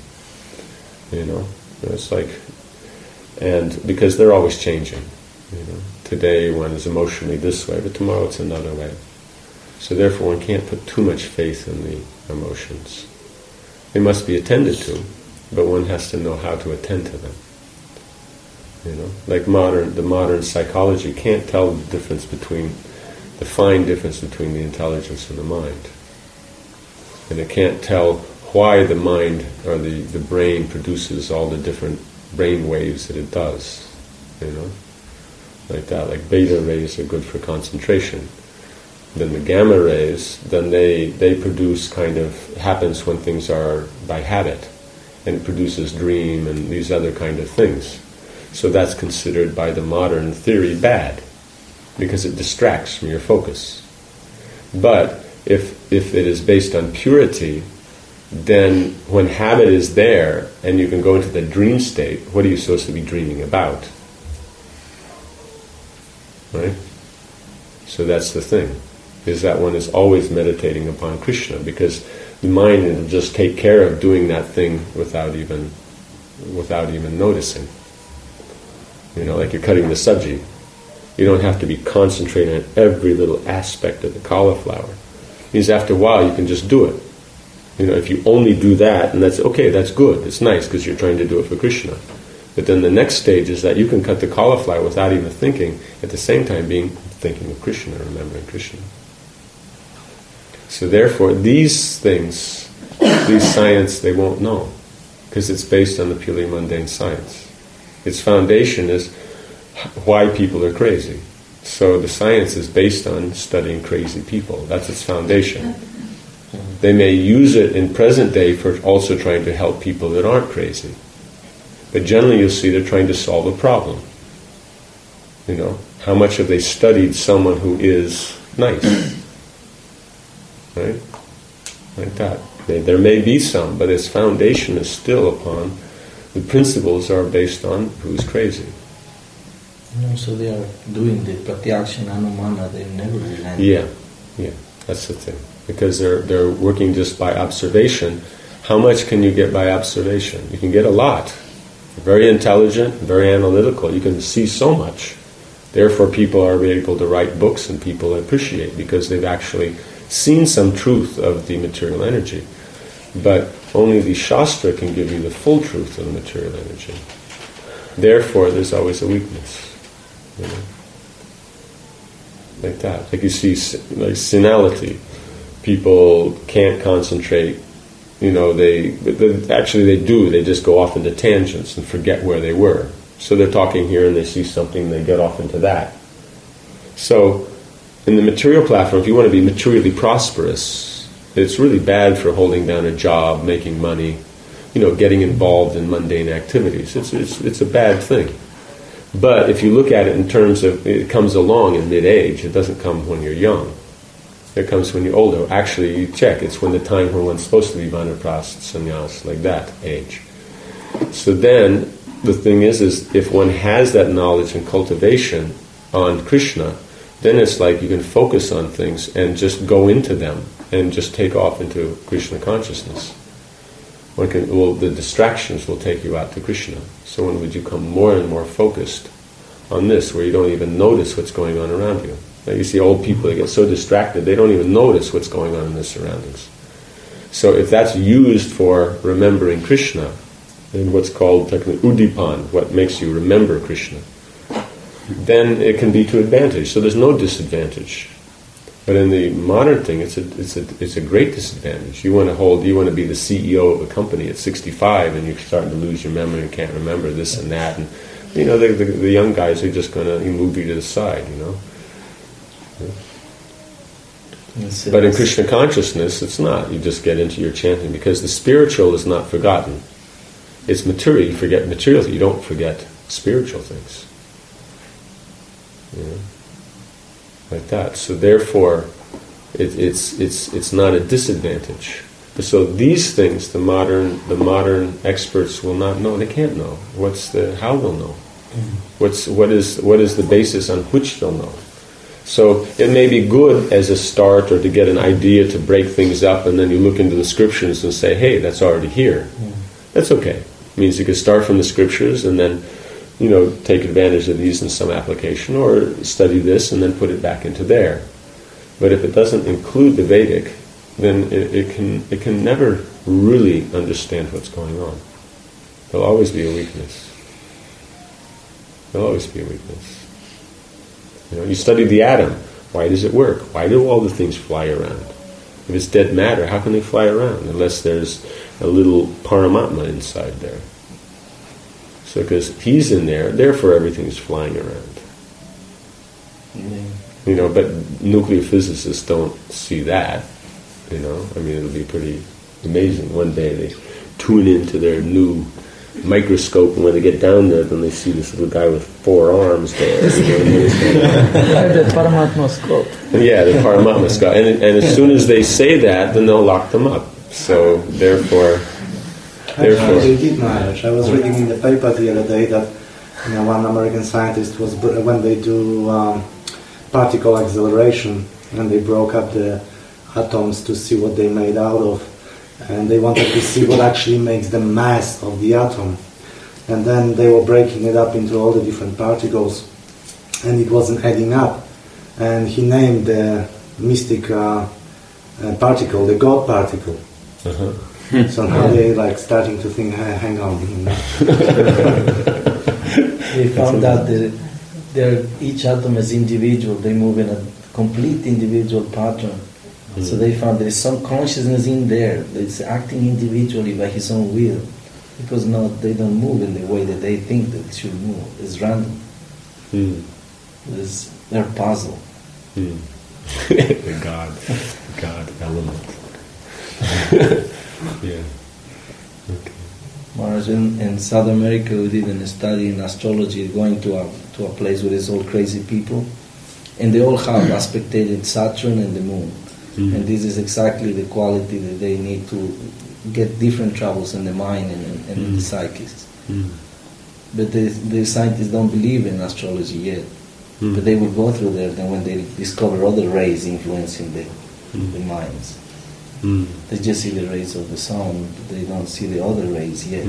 It's like, and because they're always changing. Today one is emotionally this way, but tomorrow it's another way. So therefore one can't put too much faith in the emotions. They must be attended to, but one has to know how to attend to them. Like the modern psychology can't tell the fine difference between the intelligence and the mind. And it can't tell why the mind or the brain produces all the different brain waves that it does. Like that, like beta rays are good for concentration. Then the gamma rays, then they produce happens when things are by habit, and it produces dream and these other kind of things. So that's considered by the modern theory bad, because it distracts from your focus. But if it is based on purity, then when habit is there and you can go into the dream state, what are you supposed to be dreaming about? Right? So that's the thing, is that one is always meditating upon Krishna, because the mind will just take care of doing that thing without even noticing. You know, like you're cutting the sabji. You don't have to be concentrating on every little aspect of the cauliflower. Because after a while you can just do it. You know, if you only do that, and that's okay, that's good, it's nice because you're trying to do it for Krishna. But then the next stage is that you can cut the cauliflower without even thinking, at the same time thinking of Krishna, remembering Krishna. So therefore, these things, these science, they won't know, because it's based on the purely mundane science. Its foundation is why people are crazy. So the science is based on studying crazy people. That's its foundation. They may use it in present day for also trying to help people that aren't crazy. But generally you'll see they're trying to solve a problem. You know, how much have they studied someone who is nice? Right? Like that. There may be some, but its foundation is still upon, the principles are based on who's crazy. So they are doing the pratyaksha and anumana, they never relent. Yeah, that's the thing. Because they're working just by observation. How much can you get by observation? You can get a lot. You're very intelligent, very analytical. You can see so much. Therefore people are able to write books and people appreciate, because they've actually seen some truth of the material energy. But only the Shastra can give you the full truth of the material energy. Therefore there's always a weakness. You know? Like that. Like you see, like senility. People can't concentrate. You know, they do. They just go off into tangents and forget where they were. So they're talking here and they see something and they get off into that. So in the material platform, if you want to be materially prosperous, it's really bad for holding down a job, making money, you know, getting involved in mundane activities. It's a bad thing. But if you look at it in terms of, it comes along in mid-age, it doesn't come when you're young. It comes when you're older. Actually, you check, it's when the time when one's supposed to be vanaprast, sannyas, like that age. So then, the thing is if one has that knowledge and cultivation on Krishna, then it's like you can focus on things and just go into them and just take off into Krishna consciousness. The distractions will take you out to Krishna. So when would you become more and more focused on this, where you don't even notice what's going on around you? Now you see old people, they get so distracted, they don't even notice what's going on in their surroundings. So if that's used for remembering Krishna, then what's called technically udipan, what makes you remember Krishna, then it can be to advantage. So there's no disadvantage. But in the modern thing, it's a great disadvantage. You want to be the CEO of a company at 65, and you're starting to lose your memory and can't remember this and that, and you know the young guys are just going to move you to the side, you know. But in Krishna consciousness, it's not. You just get into your chanting, because the spiritual is not forgotten. It's material. You forget material. You don't forget spiritual things. You know? Like that. So therefore, it's not a disadvantage. So these things, the modern experts will not know. They can't know. How they'll know? What is the basis on which they'll know? So it may be good as a start, or to get an idea to break things up, and then you look into the scriptures and say, hey, that's already here. That's okay. It means you can start from the scriptures and then, you know, take advantage of these in some application, or study this and then put it back into there. But if it doesn't include the Vedic, then it can never really understand what's going on. There'll always be a weakness. There'll always be a weakness. You know, you study the atom. Why does it work? Why do all the things fly around? If it's dead matter, how can they fly around unless there's a little Paramatma inside there? So because he's in there, therefore everything's flying around. You know, but nuclear physicists don't see that. You know, I mean, it'll be pretty amazing. One day they tune into their new microscope, and when they get down there, then they see this little guy with 4 arms there. The Paramatma scope. Yeah, the Paramatma scope. And as soon as they say that, then they'll lock them up. So therefore, Actually, they did manage. I was reading in the paper the other day that one American scientist was when they do particle acceleration, and they broke up the atoms to see what they made out of, and they wanted to see what actually makes the mass of the atom. And then they were breaking it up into all the different particles, and it wasn't adding up. And he named the mystic particle the God particle. Uh-huh. So now they starting to think, hang on. They found out that each atom is individual. They move in a complete individual pattern. Mm-hmm. So they found there is some consciousness in there that's acting individually by his own will. Because they don't move in the way that they think that it should move. It's random. They're puzzle. The God element. Yeah. Okay. Maharaj, in South America we did a study in astrology, going to a place where there's all crazy people, and they all have aspectated Saturn and the moon. And this is exactly the quality that they need to get different troubles in the mind and in the psychics. But the scientists don't believe in astrology yet. But they will go through there then when they discover other rays influencing the minds. They just see the rays of the sun, but they don't see the other rays yet.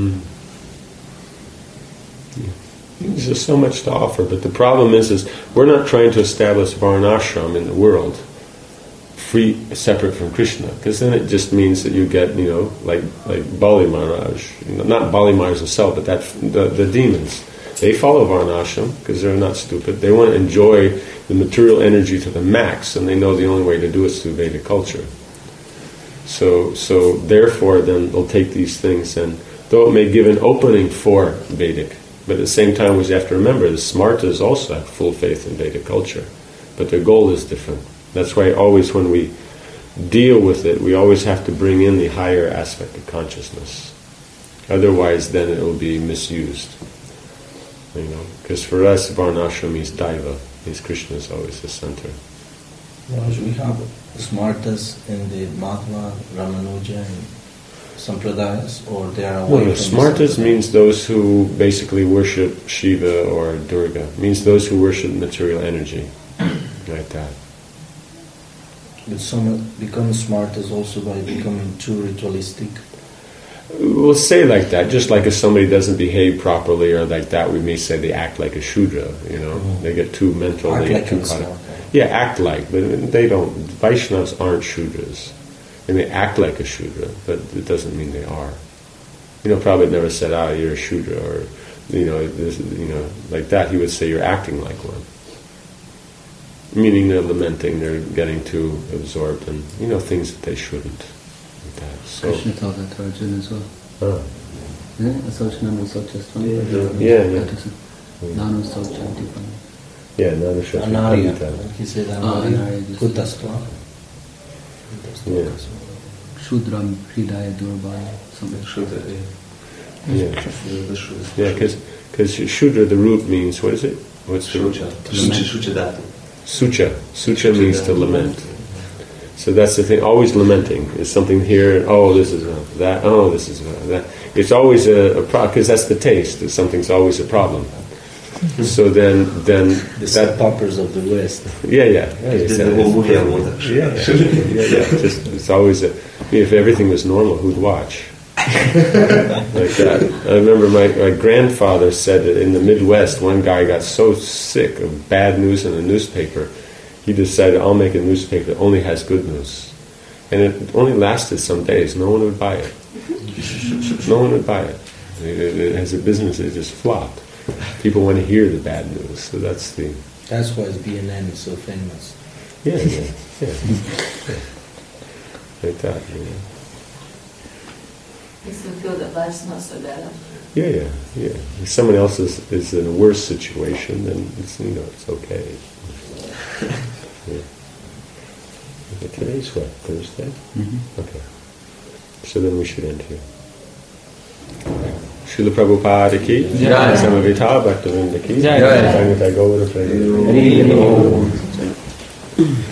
There's just so much to offer, but the problem is we're not trying to establish Varnashram in the world free, separate from Krishna, because then it just means that you get, like Bali Maharaj, not Bali Maharaj himself, but the demons. They follow Varnashram because they're not stupid. They want to enjoy the material energy to the max, and they know the only way to do it is through Vedic culture. So therefore, then they'll take these things, and though it may give an opening for Vedic, but at the same time, we have to remember the Smartas also have full faith in Vedic culture, but their goal is different. That's why always when we deal with it, we always have to bring in the higher aspect of consciousness. Otherwise, then it will be misused. Because for us, Varnashram means Daiva, means Krishna is always the center. We have Smartas in the Madhva, Ramanuja, and Sampradayas, or they are away from Smartas means those who basically worship Shiva or Durga. Means those who worship material energy, like that. But some become Smartas also by becoming too ritualistic. We'll say like that, just like if somebody doesn't behave properly or like that, we may say they act like a Shudra, They get too mental, they get too caught up. Yeah, act like, but they don't. Vaishnavas aren't Shudras. They may act like a Shudra, but it doesn't mean they are. Prabhupada never said, you're a Shudra, or, like that. He would say you're acting like one. Meaning they're lamenting, they're getting too absorbed in, things that they shouldn't. Like that. So, Krishna taught that to Arjuna as well. Asochanam Asocastvam. Yeah. Nanu Sochantipan. Yeah, Nanu Anarya. He said Anarya. Kutastva. Yeah. Shudram Hridaya Durbaya. Something. Yeah, because Shudra, the root means, what is it? What's the root? Sucha. Sucha means to lament. So that's the thing, always lamenting. Is something here, this is that, this is that. It's always a problem, because that's the taste. Something's always a problem. So then the soap operas of the West. Yeah. Just, it's always if everything was normal, who'd watch? Like that. I remember my grandfather said that in the Midwest, one guy got so sick of bad news in the newspaper, he decided, I'll make a newspaper that only has good news. And it only lasted some days. No one would buy it. No one would buy it. As a business, it just flopped. People want to hear the bad news, so that's why BNN is so famous. Yeah. Like that. Makes them feel that life's not so bad. Yeah. If someone else is in a worse situation, then it's okay. Yeah. Okay, today's what? Thursday? Mm-hmm. Okay. So then we should end here. Srila Prabhupada ki, Samavita Bhaktivinoda ki, Sangatha Gaura Prabhupada.